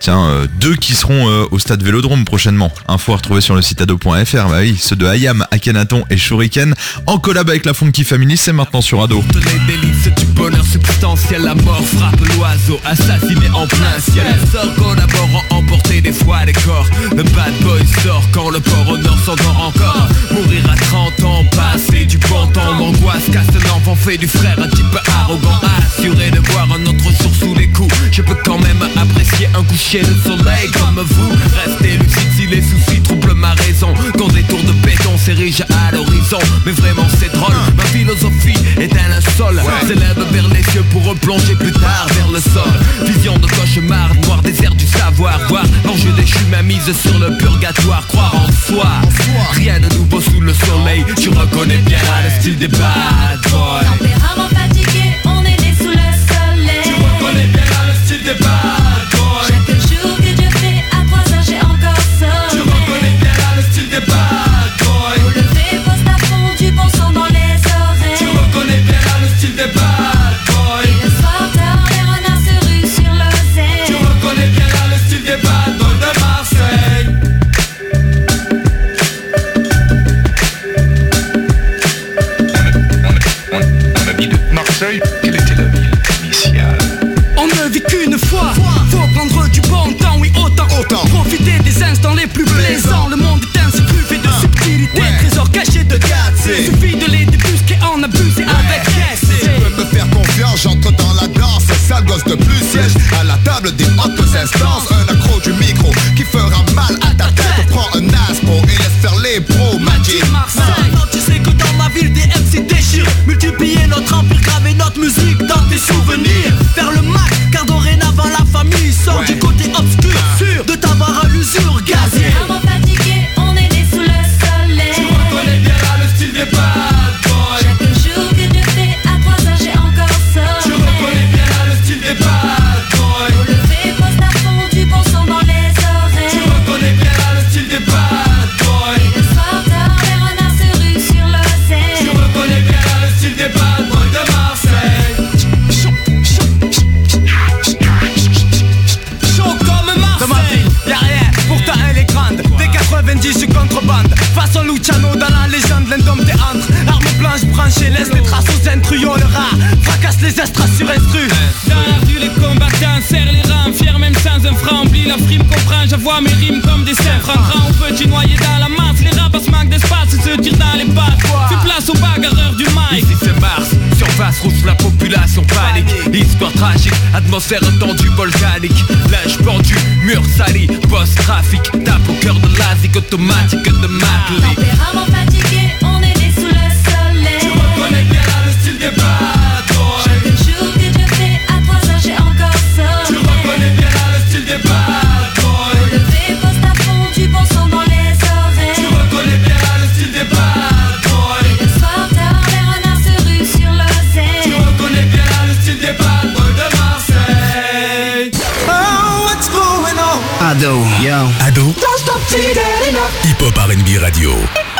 deux qui seront au stade Vélodrome prochainement. Info à retrouver sur le site ado.fr. Bah oui, ceux de Ayam, Akhenaton et Shuriken en collab avec la Funky Family, c'est maintenant sur Ado. Les délices du bonheur substantiel, la mort frappe l'oiseau, assassiné en plein ciel. Sort collaborant, emporter des fois des corps. Le bad boy sort quand le port au nord s'endort encore. Mourir à 30 ans, passer du bon temps, l'angoisse casse l'enfant fait du frère un type arrogant, assuré de voir un autre jour sous les coups. Je peux quand même apprécier un coucher de soleil comme vous. Restez lucide si les soucis troublent ma raison. Quand des tours de béton s'érigent à l'horizon. Mais vraiment c'est drôle, ma philosophie est un linceul. S'élève vers les cieux pour replonger plus tard vers le sol. Vision de cauchemar, noir désert du savoir. Voir l'enjeu déchu, ma mise sur le purgatoire. Croire en soi, rien de nouveau sous le soleil. Tu reconnais bien le style des bad boys. Tempérament fatigué, on est né sous le soleil. Tu reconnais bien le style des bad boys. Chaque jour que Dieu fait, à 3 heures j'ai encore sommeil. Tu reconnais bien le style des bad boys. Au lever, poste à fond, du bon son dans les oreilles. Tu reconnais bien le style des bad boys. Et le soir tard, les renards se ruent sur l'oseille. Tu reconnais bien le style des bad boys de Marseille. gosse de plus siège à la table des hautes instances. Un accro du micro qui fera mal à ta tête. Prends un aspo et laisse faire les pros. Magic Marseille. Non, tu sais que dans ma ville des MC déchirent. Multiplier notre empire, graver notre musique dans tes souvenirs. Faire le max, car dorénavant la famille sort du côté obscur. Sûr de t'avoir à l'usure gazier. Vraiment fatigué, on est né sous le soleil. Tu reconnais bien là le style des bad boys. Chaque jour que je fais à 3 heures j'ai encore sommeil. Tu reconnais bien là le style des bad boys. Au lever, poste à fond, du bon son dans les oreilles. Tu reconnais bien là le style des bad boys. Et le soir tard, les renards se ruent sur l'océan. Tu reconnais bien là le style des bad boys de Marseille. Chaud comme Marseille. De ma ville, y'a rien, pourtant elle est grande. Dès 90 je suis contrebande. Façon Luciano dans la légende, l'indomptéantre. Arme blanche branchée, laisse les traces aux intrus. Oh le rat, fracasse les estras sur instru. Dans la rue les combattants serrent les rangs. Fiers même sans un franc, oublie la frime comprend. J'avoue mes rimes comme des seins francs. Grand ou petit noyé dans la masse. Les rapaces manquent d'espace et se tirent dans les pattes. Fais place aux bagarreurs du mic. Ici c'est Mars, surface rouge, la population panique. Histoire tragique, atmosphère tendue, volcanique. Linge pendu, mur sali, post-trafic. Tape au cœur de l'asique automatique de Macley. Tempérament fatigué, on est né sous le soleil. Tu reconnais bien là le style des bad boys. Chaque jour que je fais à 3 heures j'ai encore sommeil. Tu reconnais bien là le style des bad boys. Au lever, poste à fond, du bon son dans les oreilles. Tu reconnais bien là le style des bad boys. Et le soir tard, les renards se ruent sur l'océan. Tu reconnais bien là le style des bad boys de Marseille. Oh, what's going on? Ado, yo. Ado. Don't stop till you get enough. Hip-Hop R&B Radio.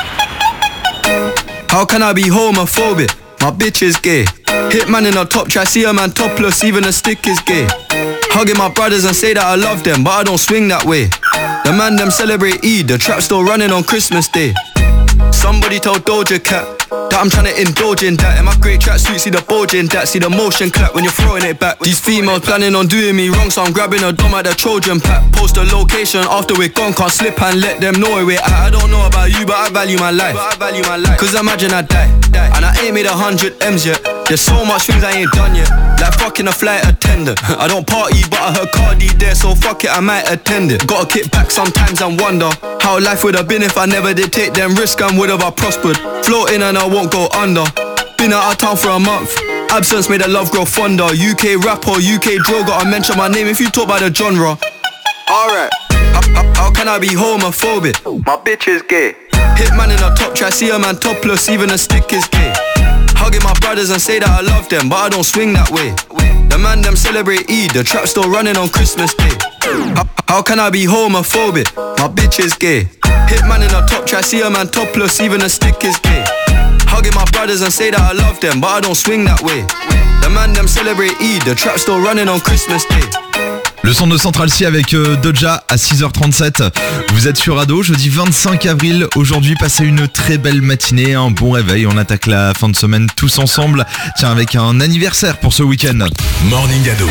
How can I be homophobic? My bitch is gay. Hitman in a top try, see a man topless, even a stick is gay. Hugging my brothers and say that I love them, but I don't swing that way. The man them celebrate Eid, the trap still running on Christmas Day. Somebody tell Doja Cat that I'm trying to indulge in that. In my great tracksuit, see the bulge in that. See the motion clap when you're throwing it back. These females planning on doing me wrong, so I'm grabbing a dome at the Trojan pack. Post a location after we're gone, can't slip and let them know where we're at. I don't know about you, but I value my life. Cause imagine I die, and I ain't made 100 M's yet. There's so much things I ain't done yet. Like fucking a flight attendant. I don't party, but I heard Cardi there, so fuck it, I might attend it. Gotta kick back sometimes and wonder how life would have been if I never did take them risks and would have I prospered. Floating and I won't go under. Been out of town for a month. Absence made the love grow fonder. UK rapper, UK drill, gotta mention my name if you talk about the genre. Alright, how can I be homophobic? My bitch is gay. Hitman in a top try, see a man topless, even a stick is gay. Hugging my brothers and say that I love them, but I don't swing that way. The man them celebrate Eid, the trap still running on Christmas Day. How can I be homophobic? My bitch is gay. Hitman in a top try, see a man topless, even a stick is gay. Hugging my brothers and say that I love them, but I don't swing that way. The man them celebrate Eid, the trap still running on Christmas Day. Le son de Central C avec Doja à 6h37. Vous êtes sur Ado, jeudi 25 avril. Aujourd'hui, passez une très belle matinée, un bon réveil. On attaque la fin de semaine tous ensemble. Tiens, avec un anniversaire pour ce week-end. Morning Ado.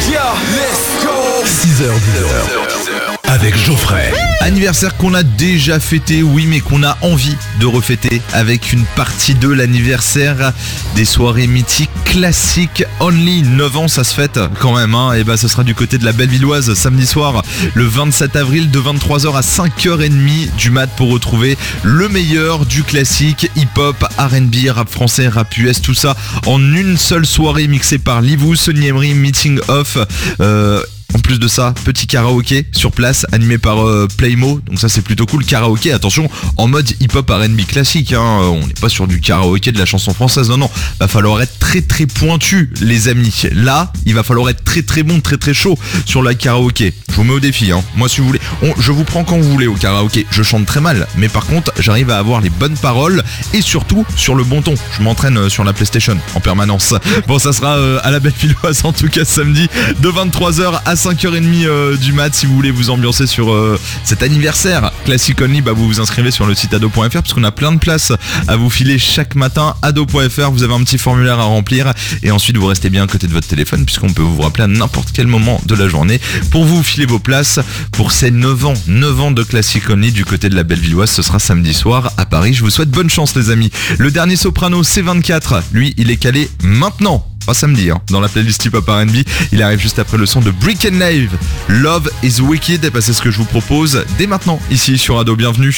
6h-10h. Avec Geoffrey. Anniversaire qu'on a déjà fêté, oui, mais qu'on a envie de refêter avec une partie de l'anniversaire des soirées mythiques classiques Only. 9 ans, ça se fête quand même, hein. Et bah, ce sera du côté de la Bellevilloise samedi soir, le 27 avril, de 23h à 5h30 du mat pour retrouver le meilleur du classique hip-hop, R&B, rap français, rap US, tout ça en une seule soirée mixée par Livou, Sonny Emery, Meeting Off. En plus de ça, petit karaoké sur place animé par Playmo, donc ça c'est plutôt cool. Karaoké, attention, en mode hip-hop R&B classique, hein. On n'est pas sur du karaoké de la chanson française, non, va falloir être très très pointu les amis. Là, il va falloir être très très bon, très très chaud sur la karaoké. Je vous mets au défi, hein. Moi si vous voulez, je vous prends quand vous voulez au karaoké. Je chante très mal, mais par contre j'arrive à avoir les bonnes paroles et surtout sur le bon ton. Je m'entraîne sur la PlayStation en permanence. Bon, ça sera à la Bellevilloise en tout cas samedi de 23h à 5h30 du mat. Si vous voulez vous ambiancer sur cet anniversaire Classic Only, bah vous vous inscrivez sur le site ado.fr parce qu'on a plein de places à vous filer chaque matin. Ado.fr, vous avez un petit formulaire à remplir et ensuite vous restez bien à côté de votre téléphone puisqu'on peut vous rappeler à n'importe quel moment de la journée pour vous filer vos places pour ces 9 ans de Classic Only du côté de la Bellevilloise. Ce sera samedi soir à Paris. Je vous souhaite bonne chance les amis. Le dernier soprano C24, lui il est calé maintenant samedi, dans la playlist hip-hop R&B. Il arrive juste après le son de Brick and Nave. Love is Wicked, et c'est ce que je vous propose dès maintenant, ici sur Ado. Bienvenue.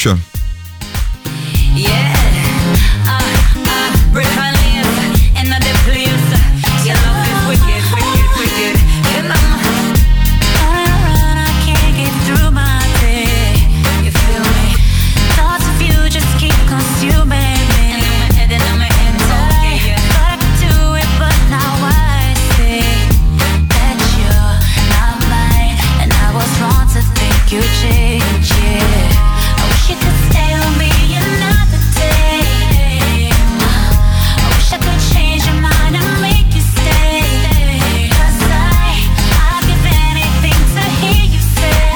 You change, yeah. I wish you could stay on me another day. I wish I could change your mind and make you stay. 'Cause I'd give anything to hear you say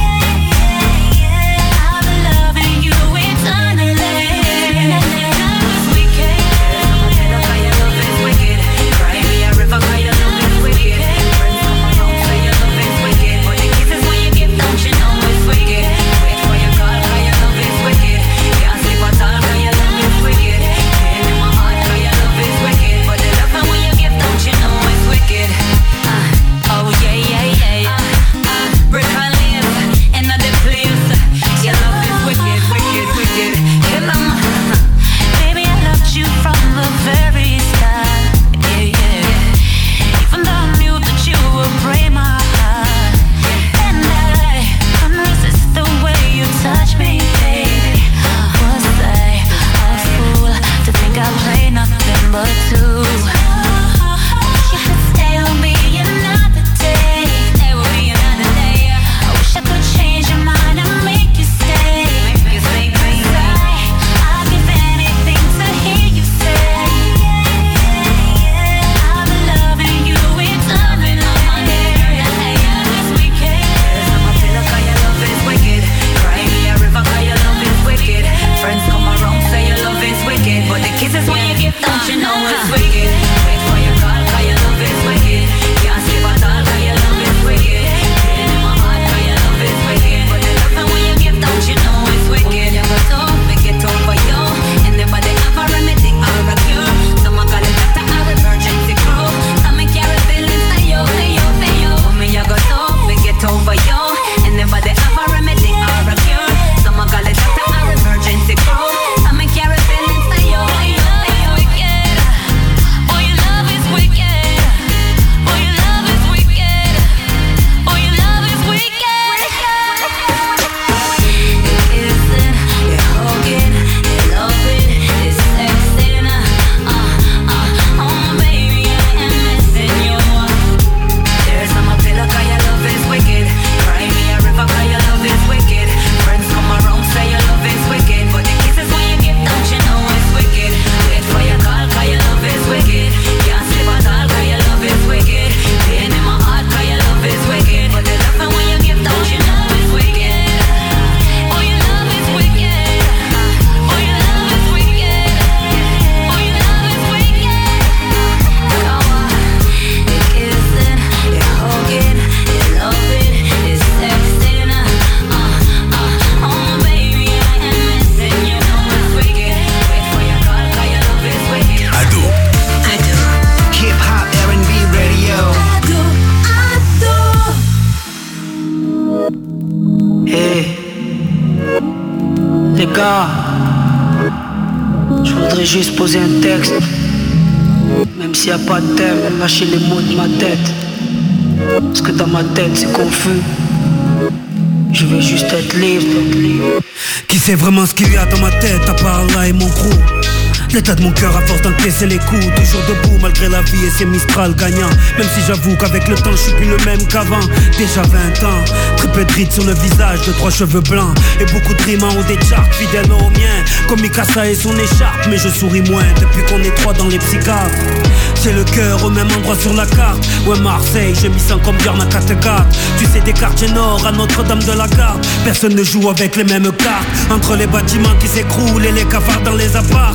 I've been loving you eternally. Love is wicked. Your love is wicked. Cry me a river, 'cause your love is wicked. Friends come around, say your love is wicked. But the kisses when you give, don't you know it's wicked? Wait for your call, 'cause your love is wicked. Can't sleep at all, 'cause your love is wicked. Pain in my heart, 'cause your love is wicked. But the love when you give, don't you know it's wicked? Oh yeah, yeah, yeah. Brick and lace, another place. Your love is wicked, wicked, wicked. Kill 'em. Baby, I loved you from the very start. Yeah, yeah. Even though I knew that you would break my heart. And I couldn't resist the way you touch me, baby. Was I a fool to think I play nothing but two? I wish you could stay with me another day. Stay with me another day. I wish I could change your mind and make you stay. Make you stay, cause I'd give anything to hear you say I've been loving you eternally. It's wicked. I'm a pillow, 'cause your love is wicked. Cry me a river, 'cause your love is wicked. Friends come around, say your love is wicked. But the kisses when you give, don't you know it's wicked? Wait for your call, 'cause your love is wicked. Can't sleep at all, 'cause your love is wicked. Pain in my heart, 'cause your love is wicked. But the love when you give, don't you know it's wicked? You go to make it over you. Anybody have a remedy or a cure? Someone call it doctor or emergency crew. Some make your feelings say yo, say yo, say yo. Me you go to make it over you. Anybody have a remedy or a cure? Someone call it doctor or emergency crew. Some make your feelings say yo, say yo, say yo. Wicked. Oh, your love is wicked. Oh, your love is wicked. Oh, your love is wicked. You're kissing, you're hugging, you're loving, you're sexing. Oh my baby, I am missing you. There's some pillow, 'cause your love is wicked. Cry me a river, 'cause your love is wicked. Friends come around, say your love is wicked. But the kisses when you give, don't you know it's wicked? Wait for your call, 'cause your love is wicked. Can't sleep at all, 'cause your love is wicked. Pain in my heart, 'cause your love is wicked. But the love when you give, don't you know it's wicked? Oh, your love is wicked. Oh, your love is wicked. Oh, your love is wicked. You're kissing, you're hugging, you're loving, you're sexing. Oh my baby, I am missing you. Know it's wicked. Wait for your call, 'cause your love is wicked. Ado. Hip Hop R&B Radio. Hey, les gars, je voudrais juste poser un texte. Même s'il n'y a pas de thème, lâchez les mots de ma tête. Parce que dans ma tête c'est confus. Je veux juste être libre. Qui sait vraiment ce qu'il y a dans ma tête à part là et mon crew? L'état de mon cœur à force d'encaisser les coups. Toujours debout malgré la vie et ses Mistral gagnants. Même si j'avoue qu'avec le temps je suis plus le même qu'avant. Déjà 20 ans, très peu de rides sur le visage, de 3 cheveux blancs et beaucoup de rimes en haut des charts, fidèles aux miens. Comme Mikasa et son écharpe. Mais je souris moins depuis qu'on est 3 dans les psychiatres. J'ai le cœur au même endroit sur la carte. Ouais, Marseille, je m'y sens comme Björn à Kattegat. Tu sais, des quartiers nord à Notre-Dame de la Garde. Personne ne joue avec les mêmes cartes. Entre les bâtiments qui s'écroulent et les cafards dans les apparts.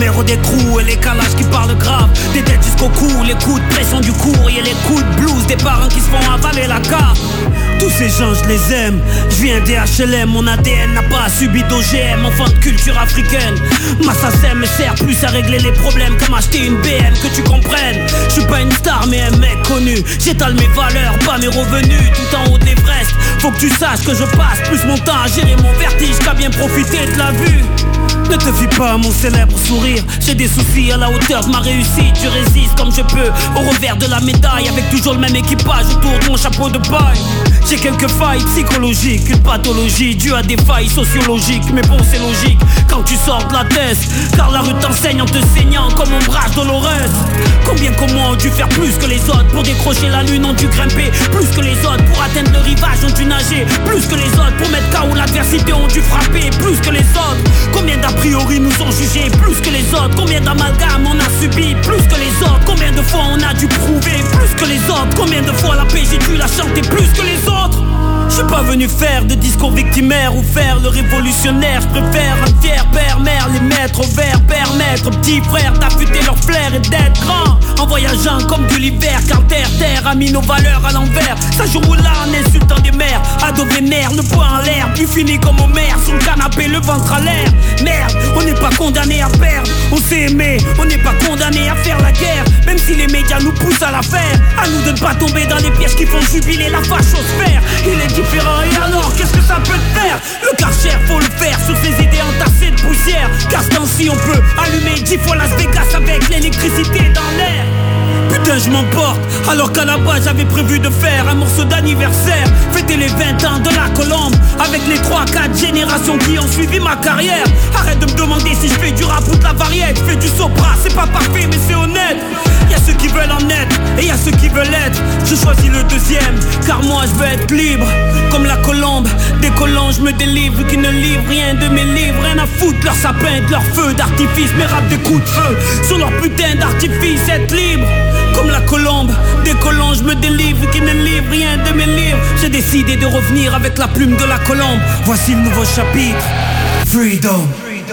Numéro d'écrou et les calages qui parlent grave. Des dettes jusqu'au cou, les coups de pression du courrier, les coups de blues des parents qui se font avaler la carte. Tous ces gens je les aime, je viens des HLM, mon ADN n'a pas subi d'OGM, enfant de culture africaine. Ma SACEM me sert plus à régler les problèmes qu'à m'acheter une BM, que tu comprennes. Je suis pas une star mais un mec connu, j'étale mes valeurs, pas mes revenus, tout en haut de l'Everest. Faut que tu saches que je passe plus mon temps à gérer mon vertige qu'à bien profiter de la vue. Ne te fie pas à mon célèbre sourire, j'ai des soucis à la hauteur de ma réussite. Je résiste comme je peux au revers de la médaille, avec toujours le même équipage autour de mon chapeau de paille. J'ai quelques failles psychologiques, une pathologie due à des failles sociologiques. Mais bon c'est logique quand tu sors de la thèse, car la rue t'enseigne en te saignant comme ombrage Dolores. Combien comment ont dû faire plus que les autres pour décrocher la lune, ont dû grimper plus que les autres pour atteindre le rivage, ont dû nager plus que les autres pour mettre KO l'adversité, ont dû frapper plus que les autres. Combien d'a priori nous ont jugés plus que les autres, combien d'amalgames on a subi plus que les autres, combien de fois on a dû prouver plus que les autres, combien de fois la paix j'ai dû la chanter plus que les autres. Je suis pas venu faire de discours victimaire ou faire le révolutionnaire. Je préfère un fier père, mère, les mettre au vert, permettre aux petits frères d'affûter leur flair et d'être grand en voyageant comme Gulliver, car terre a mis nos valeurs à l'envers. Ça joue là en insultant des mères, ado vénère, le poing en l'air, puis fini comme Homer sur le canapé, le ventre à l'air. Merde, on n'est pas condamné à perdre, on s'est aimé, on n'est pas condamné à faire la guerre. Même si les médias nous poussent à la faire, à nous de ne pas tomber dans les pièges qui font jubiler la fachosphère. Il est différent et alors qu'est-ce que ça peut te faire? Le Karcher faut le faire sur ses idées entassées de poussière, car ce temps-ci on peut allumer 10 fois Las Vegas avec l'électricité dans l'air. Putain je m'emporte, alors qu'à la base j'avais prévu de faire un morceau d'anniversaire, fêter les 20 ans de la Colombe avec les 3-4 générations qui ont suivi ma carrière. Arrête de me demander si je fais du rap ou de la variété, je fais du sopra, c'est pas parfait mais c'est honnête. Y'a ceux qui veulent en être et y'a ceux qui veulent être, je choisis le deuxième car moi je veux être libre. Comme la colombe, décollant je me délivre, qui ne livrent rien de mes livres, rien à foutre leur sapin, de leur feu d'artifice, mes rap des coups de feu sur leur putain d'artifice, être libre. Comme la colombe, décollant je me délivre, qui ne livre rien de mes livres. J'ai décidé de revenir avec la plume de la colombe. Voici le nouveau chapitre, Freedom.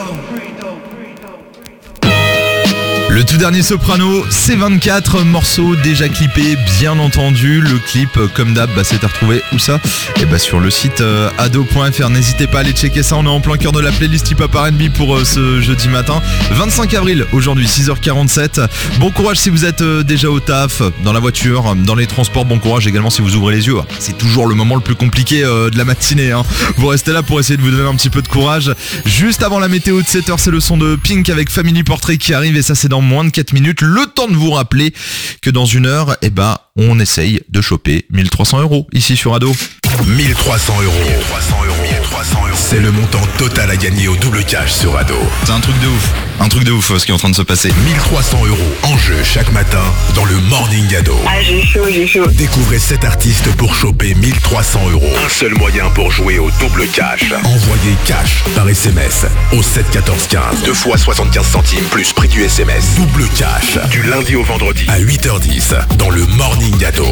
Le tout dernier Soprano, C24, morceau déjà clippé, bien entendu. Le clip, comme d'hab, c'est à retrouver où ça? Et sur le site ado.fr. N'hésitez pas à aller checker ça, on est en plein cœur de la playlist Hip Hop R&B pour ce jeudi matin. 25 avril, aujourd'hui, 6h47. Bon courage si vous êtes déjà au taf, dans la voiture, dans les transports. Bon courage également si vous ouvrez les yeux. C'est toujours le moment le plus compliqué de la matinée. Vous restez là pour essayer de vous donner un petit peu de courage. Juste avant la météo de 7h, c'est le son de Pink avec Family Portrait qui arrive et ça c'est dans moins de 4 minutes, le temps de vous rappeler que dans une heure, on essaye de choper 1300 € ici sur Ado. 1300 €. C'est le montant total à gagner au double cash sur Ado. C'est un truc de ouf ce qui est en train de se passer. 1300 € en jeu chaque matin dans le Morning Ado. Ah j'ai chaud. Découvrez 7 artistes pour choper 1300 €. Un seul moyen pour jouer au double cash. Envoyez cash par SMS au 7 14 15. 2 fois 75 centimes plus prix du SMS. Double cash du lundi au vendredi à 8h10 dans le Morning Ado.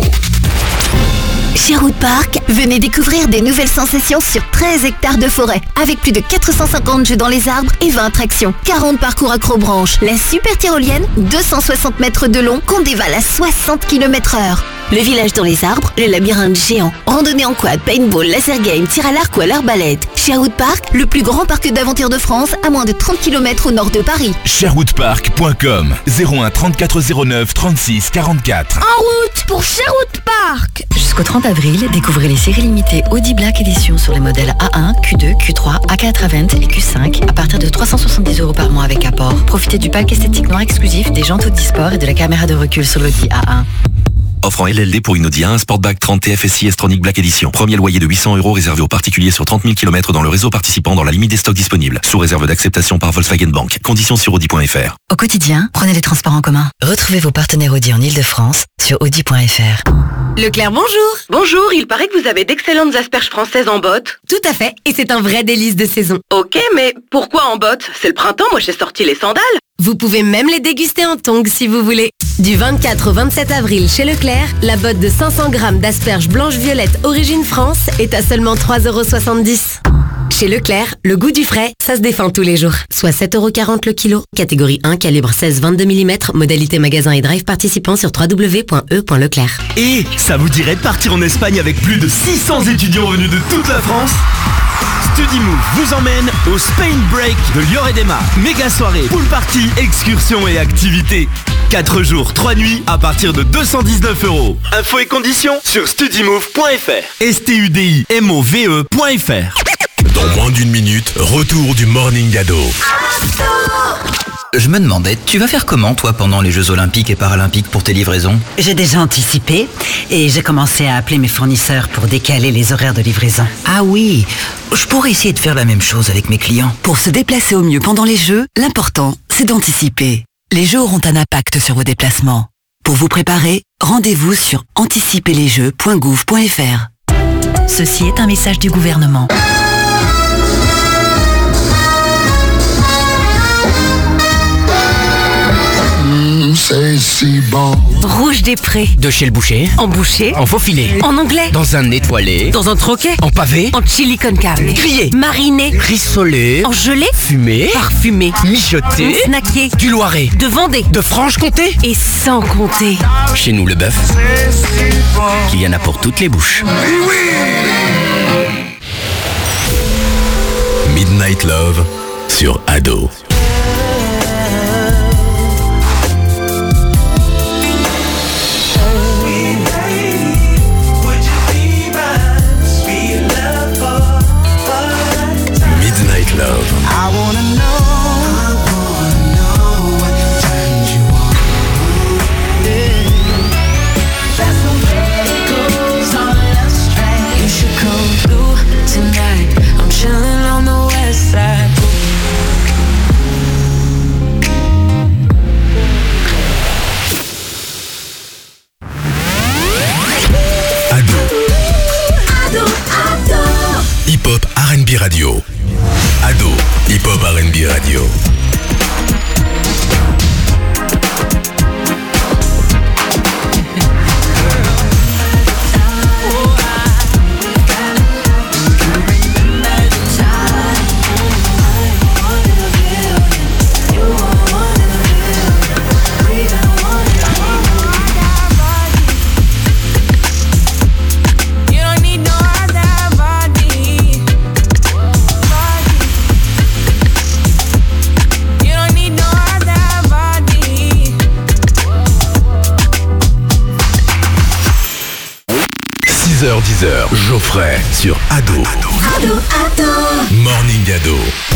Sherwood Park, venez découvrir des nouvelles sensations sur 13 hectares de forêt, avec plus de 450 jeux dans les arbres et 20 attractions, 40 parcours accrobranches, la super tyrolienne, 260 mètres de long, qu'on dévale à 60 km/h. Le village dans les arbres, le labyrinthe géant, randonnée en quad, paintball, laser game, tir à l'arc ou à l'arbalète. Sherwood Park, le plus grand parc d'aventure de France, à moins de 30 km au nord de Paris. Sherwoodpark.com 01 34 09 36 44. En route pour Sherwood Park. Jusqu'au 30 avril, découvrez les séries limitées Audi Black Edition sur les modèles A1, Q2, Q3, A4 Avant et Q5 à partir de 370 € par mois avec apport. Profitez du pack esthétique noir exclusif, des jantes Audi Sport et de la caméra de recul sur l'Audi A1. Offre en LLD pour une Audi A1 Sportback 30 TFSI S-Tronic Black Edition. Premier loyer de 800 € réservé aux particuliers sur 30 000 km dans le réseau participant dans la limite des stocks disponibles. Sous réserve d'acceptation par Volkswagen Bank. Conditions sur Audi.fr. Au quotidien, prenez les transports en commun. Retrouvez vos partenaires Audi en Ile-de-France sur Audi.fr. Leclerc, bonjour. Bonjour, il paraît que vous avez d'excellentes asperges françaises en botte. Tout à fait, et c'est un vrai délice de saison. Ok, mais pourquoi en botte? C'est le printemps, moi j'ai sorti les sandales. Vous pouvez même les déguster en tongs si vous voulez. Du 24 au 27 avril chez Leclerc, la botte de 500 grammes d'asperges blanches-violettes origine France est à seulement 3,70 €. Chez Leclerc, le goût du frais, ça se défend tous les jours. Soit 7,40 € le kilo. Catégorie 1, calibre 16-22 mm. Modalité magasin et drive participant sur www.e.leclerc. Et ça vous dirait de partir en Espagne avec plus de 600 étudiants venus de toute la France ? StudyMove vous emmène au Spain Break de Lloret-des-Mar. Méga soirée, pool party, excursions et activités. 4 jours, 3 nuits à partir de 219 €. Infos et conditions sur studimove.fr. STUDIMOVE.fr. Dans moins d'une minute, retour du Morning Ado. Je me demandais, tu vas faire comment toi pendant les Jeux Olympiques et Paralympiques pour tes livraisons ? J'ai déjà anticipé et j'ai commencé à appeler mes fournisseurs pour décaler les horaires de livraison. Ah oui, je pourrais essayer de faire la même chose avec mes clients. Pour se déplacer au mieux pendant les Jeux, l'important, c'est d'anticiper. Les Jeux auront un impact sur vos déplacements. Pour vous préparer, rendez-vous sur anticiperlesjeux.gouv.fr. Ceci est un message du gouvernement. C'est si bon. Rouge des Prés. De chez le boucher. En boucher. En faux filet. En anglais. Dans un étoilé. Dans un troquet. En pavé. En chili con carne. Grillé. Mariné. Rissolé. En gelée. Fumé. Parfumé. Mijoté. Snacké. Du Loiret. De Vendée. De Franche-Comté. Et sans compter. Chez nous, le bœuf, il y en a pour toutes les bouches. Midnight Love sur Ado. Midnight Love. I wanna know what turns you on. That's the way it goes on Love's Train. You should come through tonight. I'm chilling on the west side. Ado. Hip-hop R&B Radio. Ado. Hip-hop R&B Radio. h 10h, Geoffrey sur Ado. Morning Ado.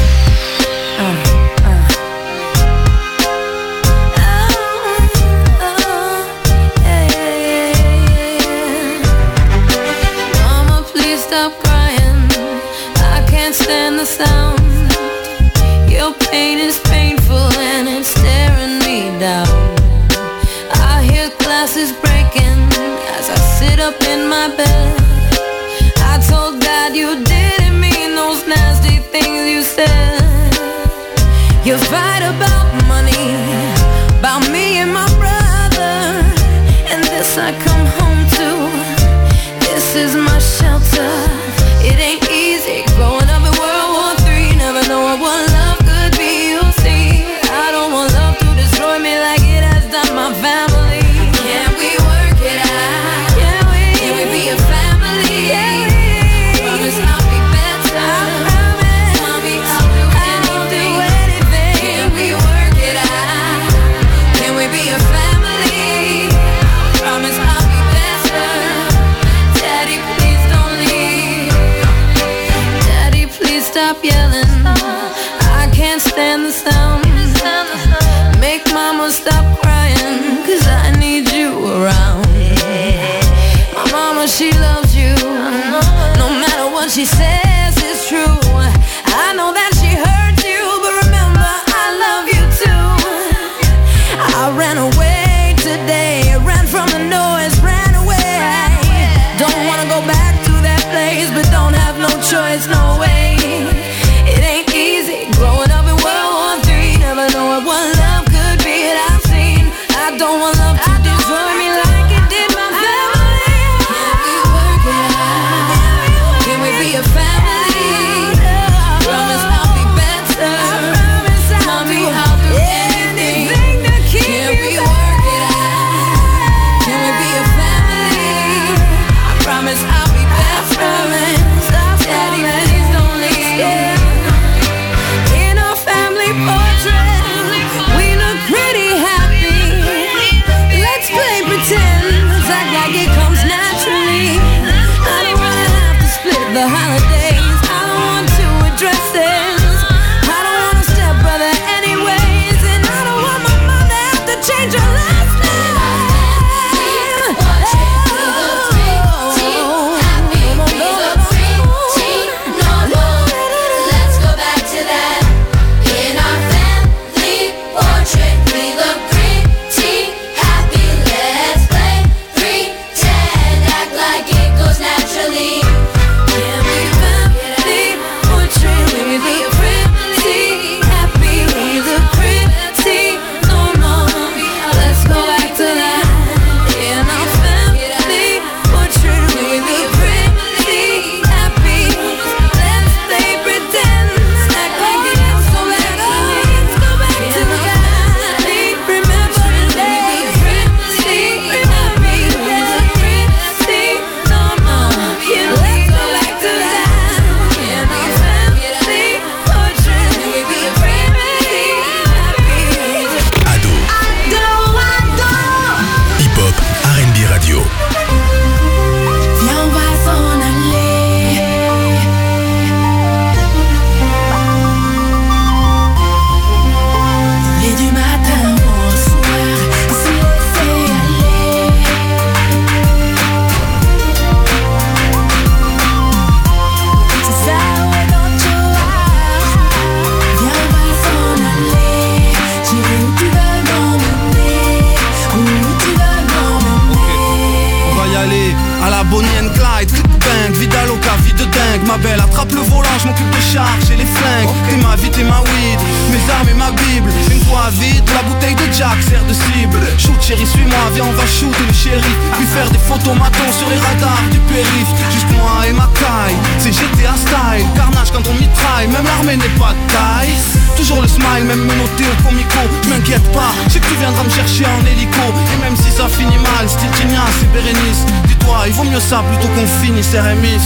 Mama, please stop crying. I can't stand the sound. Your pain is painful and it's staring me down. I hear glasses breaking as I sit up in my bed. I told God you didn't mean those nasty things you said. You fight about money, about me and my brother, and this I come home to. This is my shelter. It ain't easy growing up in World War III. Never knowing what love could be. You'll see, I don't want love to destroy me like it has done my family. Can we work it out? Can we be a family? Promise I'll be better. Mommy, I'll do anything. Can we work it out? Can we be a family? Promise I'll be better. Daddy, please don't leave. Daddy, please stop yelling. I can't stand the sound. Make mama stop crying, 'cause I need you around. My mama, she loves you. No matter what she says, it's true. I know that she hurt you, but remember, I love you too. I ran away today, ran from the noise, ran away. Don't wanna go back to that place, but don't have no choice, no way. It ain't easy growing up in World War III. Never know what love I don't want love to destroy me like it did my family. Can we work it out? Can we be a family? Promise I'll be better. Tell me how to anything to keep you. Can we work it out? Can we be a family? I promise I'll be best friends. Daddy, please don't leave. In our family portrait, we look pretty happy. Let's play pretend, act like it comes naturally. I don't wanna have to split the holidays. I don't want to address this. I don't want a stepbrother anyways. And I don't want my mom to have to change her last name. Let's go back to that. In our family portrait, we look pretty happy. Let's play pretend, act like it goes naturally. Can we family portrait? We look pretty happy. We look pretty normal. Let's go back to that. In our family portrait, we look pretty happy. Let's play pretend, act like it goes so back. Let's go back to that. Remember the day. Pretty happy. We look pretty normal. Let's go back to that. In our family portrait, we look pretty happy. Ado. Hip-hop, R&B radio. Viens, on va s'en aller. Et du matin au soir, se laisser aller. C'est ça, ouais, dans Joa. Viens, on va s'en aller. J'irai où tu veux m'emmener. Où tu veux m'emmener. On va y aller à la Bonnie and Clyde. Bang, vie d'aloca, vie de dingue. Ma belle, attrape le volant, je m'occupe de charger les flingues. T'es ma vie, t'es ma weed, mes armes et ma bible. Une fois vide, la bouteille de Jack sert de cible. Shoot chérie, suis-moi, viens on va shooter le shérif. Puis faire des photos matos sur les radars du périph'. Juste moi et ma caille, c'est GTA style. Carnage quand on mitraille, même l'armée n'est pas de taille. Toujours le smile, même menotté au comico. M'inquiète pas, je sais que tu viendras me chercher en hélico. Et même si ça finit mal, style Tignas et Bérénice. Dis-toi, il vaut mieux ça plutôt qu'on finisse RMiste.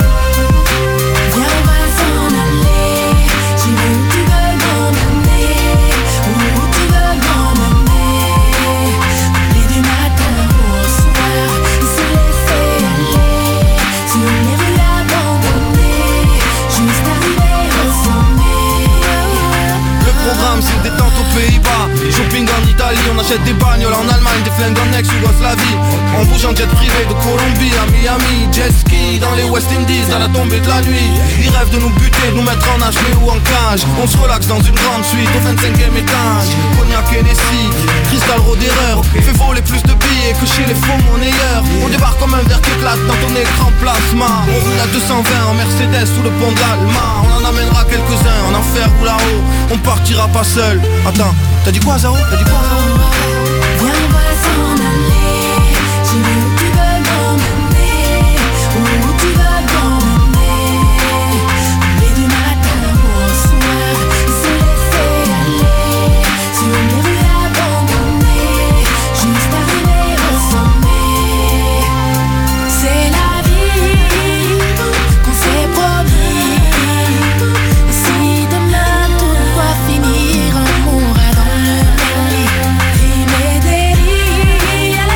Viens, on va s'en aller. J'irai où tu veux m'emmener. Où tu veux m'emmener. Et du matin au soir, se laisser aller. Sur les rues abandonnées, juste arriver au sommet. Le programme c'est détente aux Pays-Bas, shopping en Italie, on achète des bagnoles en Allemagne, des flingues en ex-Yougoslavie. On bouge en jet privé de Colombie à Miami, jet ski dans les West Indies à la tombée de la nuit. Ils rêvent de nous buter, de nous mettre en HP ou en cage. On se relaxe dans une grande suite au 25e étage. Cognac Hennessy, cristal rodéreur, fait voler plus de billets que chez les faux monnayeurs. On débarque comme un verre qui éclate dans ton écran plasma. On roule à 220 en Mercedes sous le pont d'Alma. On en amènera quelques-uns en enfer ou là-haut. On partira pas seul. Attends, t'as dit quoi Zao? T'as dit quoi Zao? Viens, on va s'en aller. J'irai où tu veux m'emmener. Où tu veux m'emmener. Et du matin au soir, se laisser aller. Sur les rues abandonnées, juste arriver au sommet. C'est la vie qu'on s'est promis. Et si demain tout doit finir, on mourra dans le même lit. Crime et délit.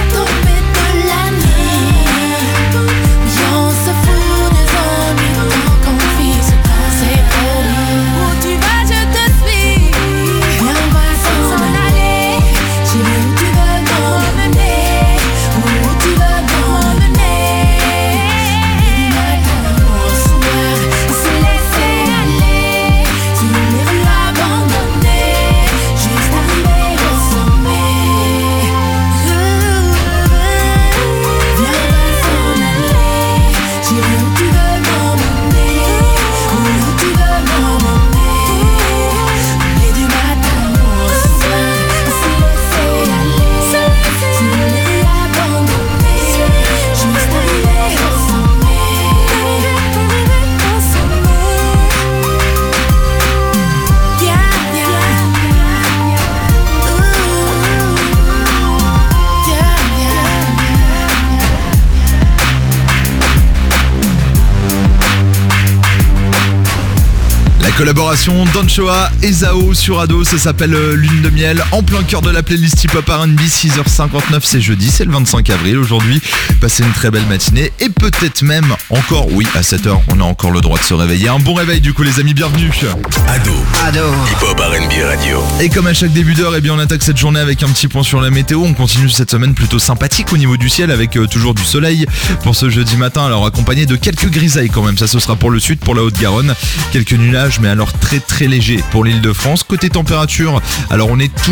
collaboration d'Anchoa et Zao sur Ado, ça s'appelle Lune de miel, en plein cœur de la playlist hip-hop R&B, 6h59, c'est jeudi, c'est le 25 avril aujourd'hui. Passez une très belle matinée et peut-être même encore, oui, à 7h, on a encore le droit de se réveiller. Un bon réveil du coup les amis, bienvenue. Ado. Hip-hop R&B Radio. Et comme à chaque début d'heure, eh bien on attaque cette journée avec un petit point sur la météo. On continue cette semaine plutôt sympathique au niveau du ciel avec toujours du soleil pour ce jeudi matin. Alors accompagné de quelques grisailles quand même, ça ce sera pour le sud, pour la Haute-Garonne. Quelques nuages mais alors très très légers pour l'Île-de-France. Côté température, alors on est tout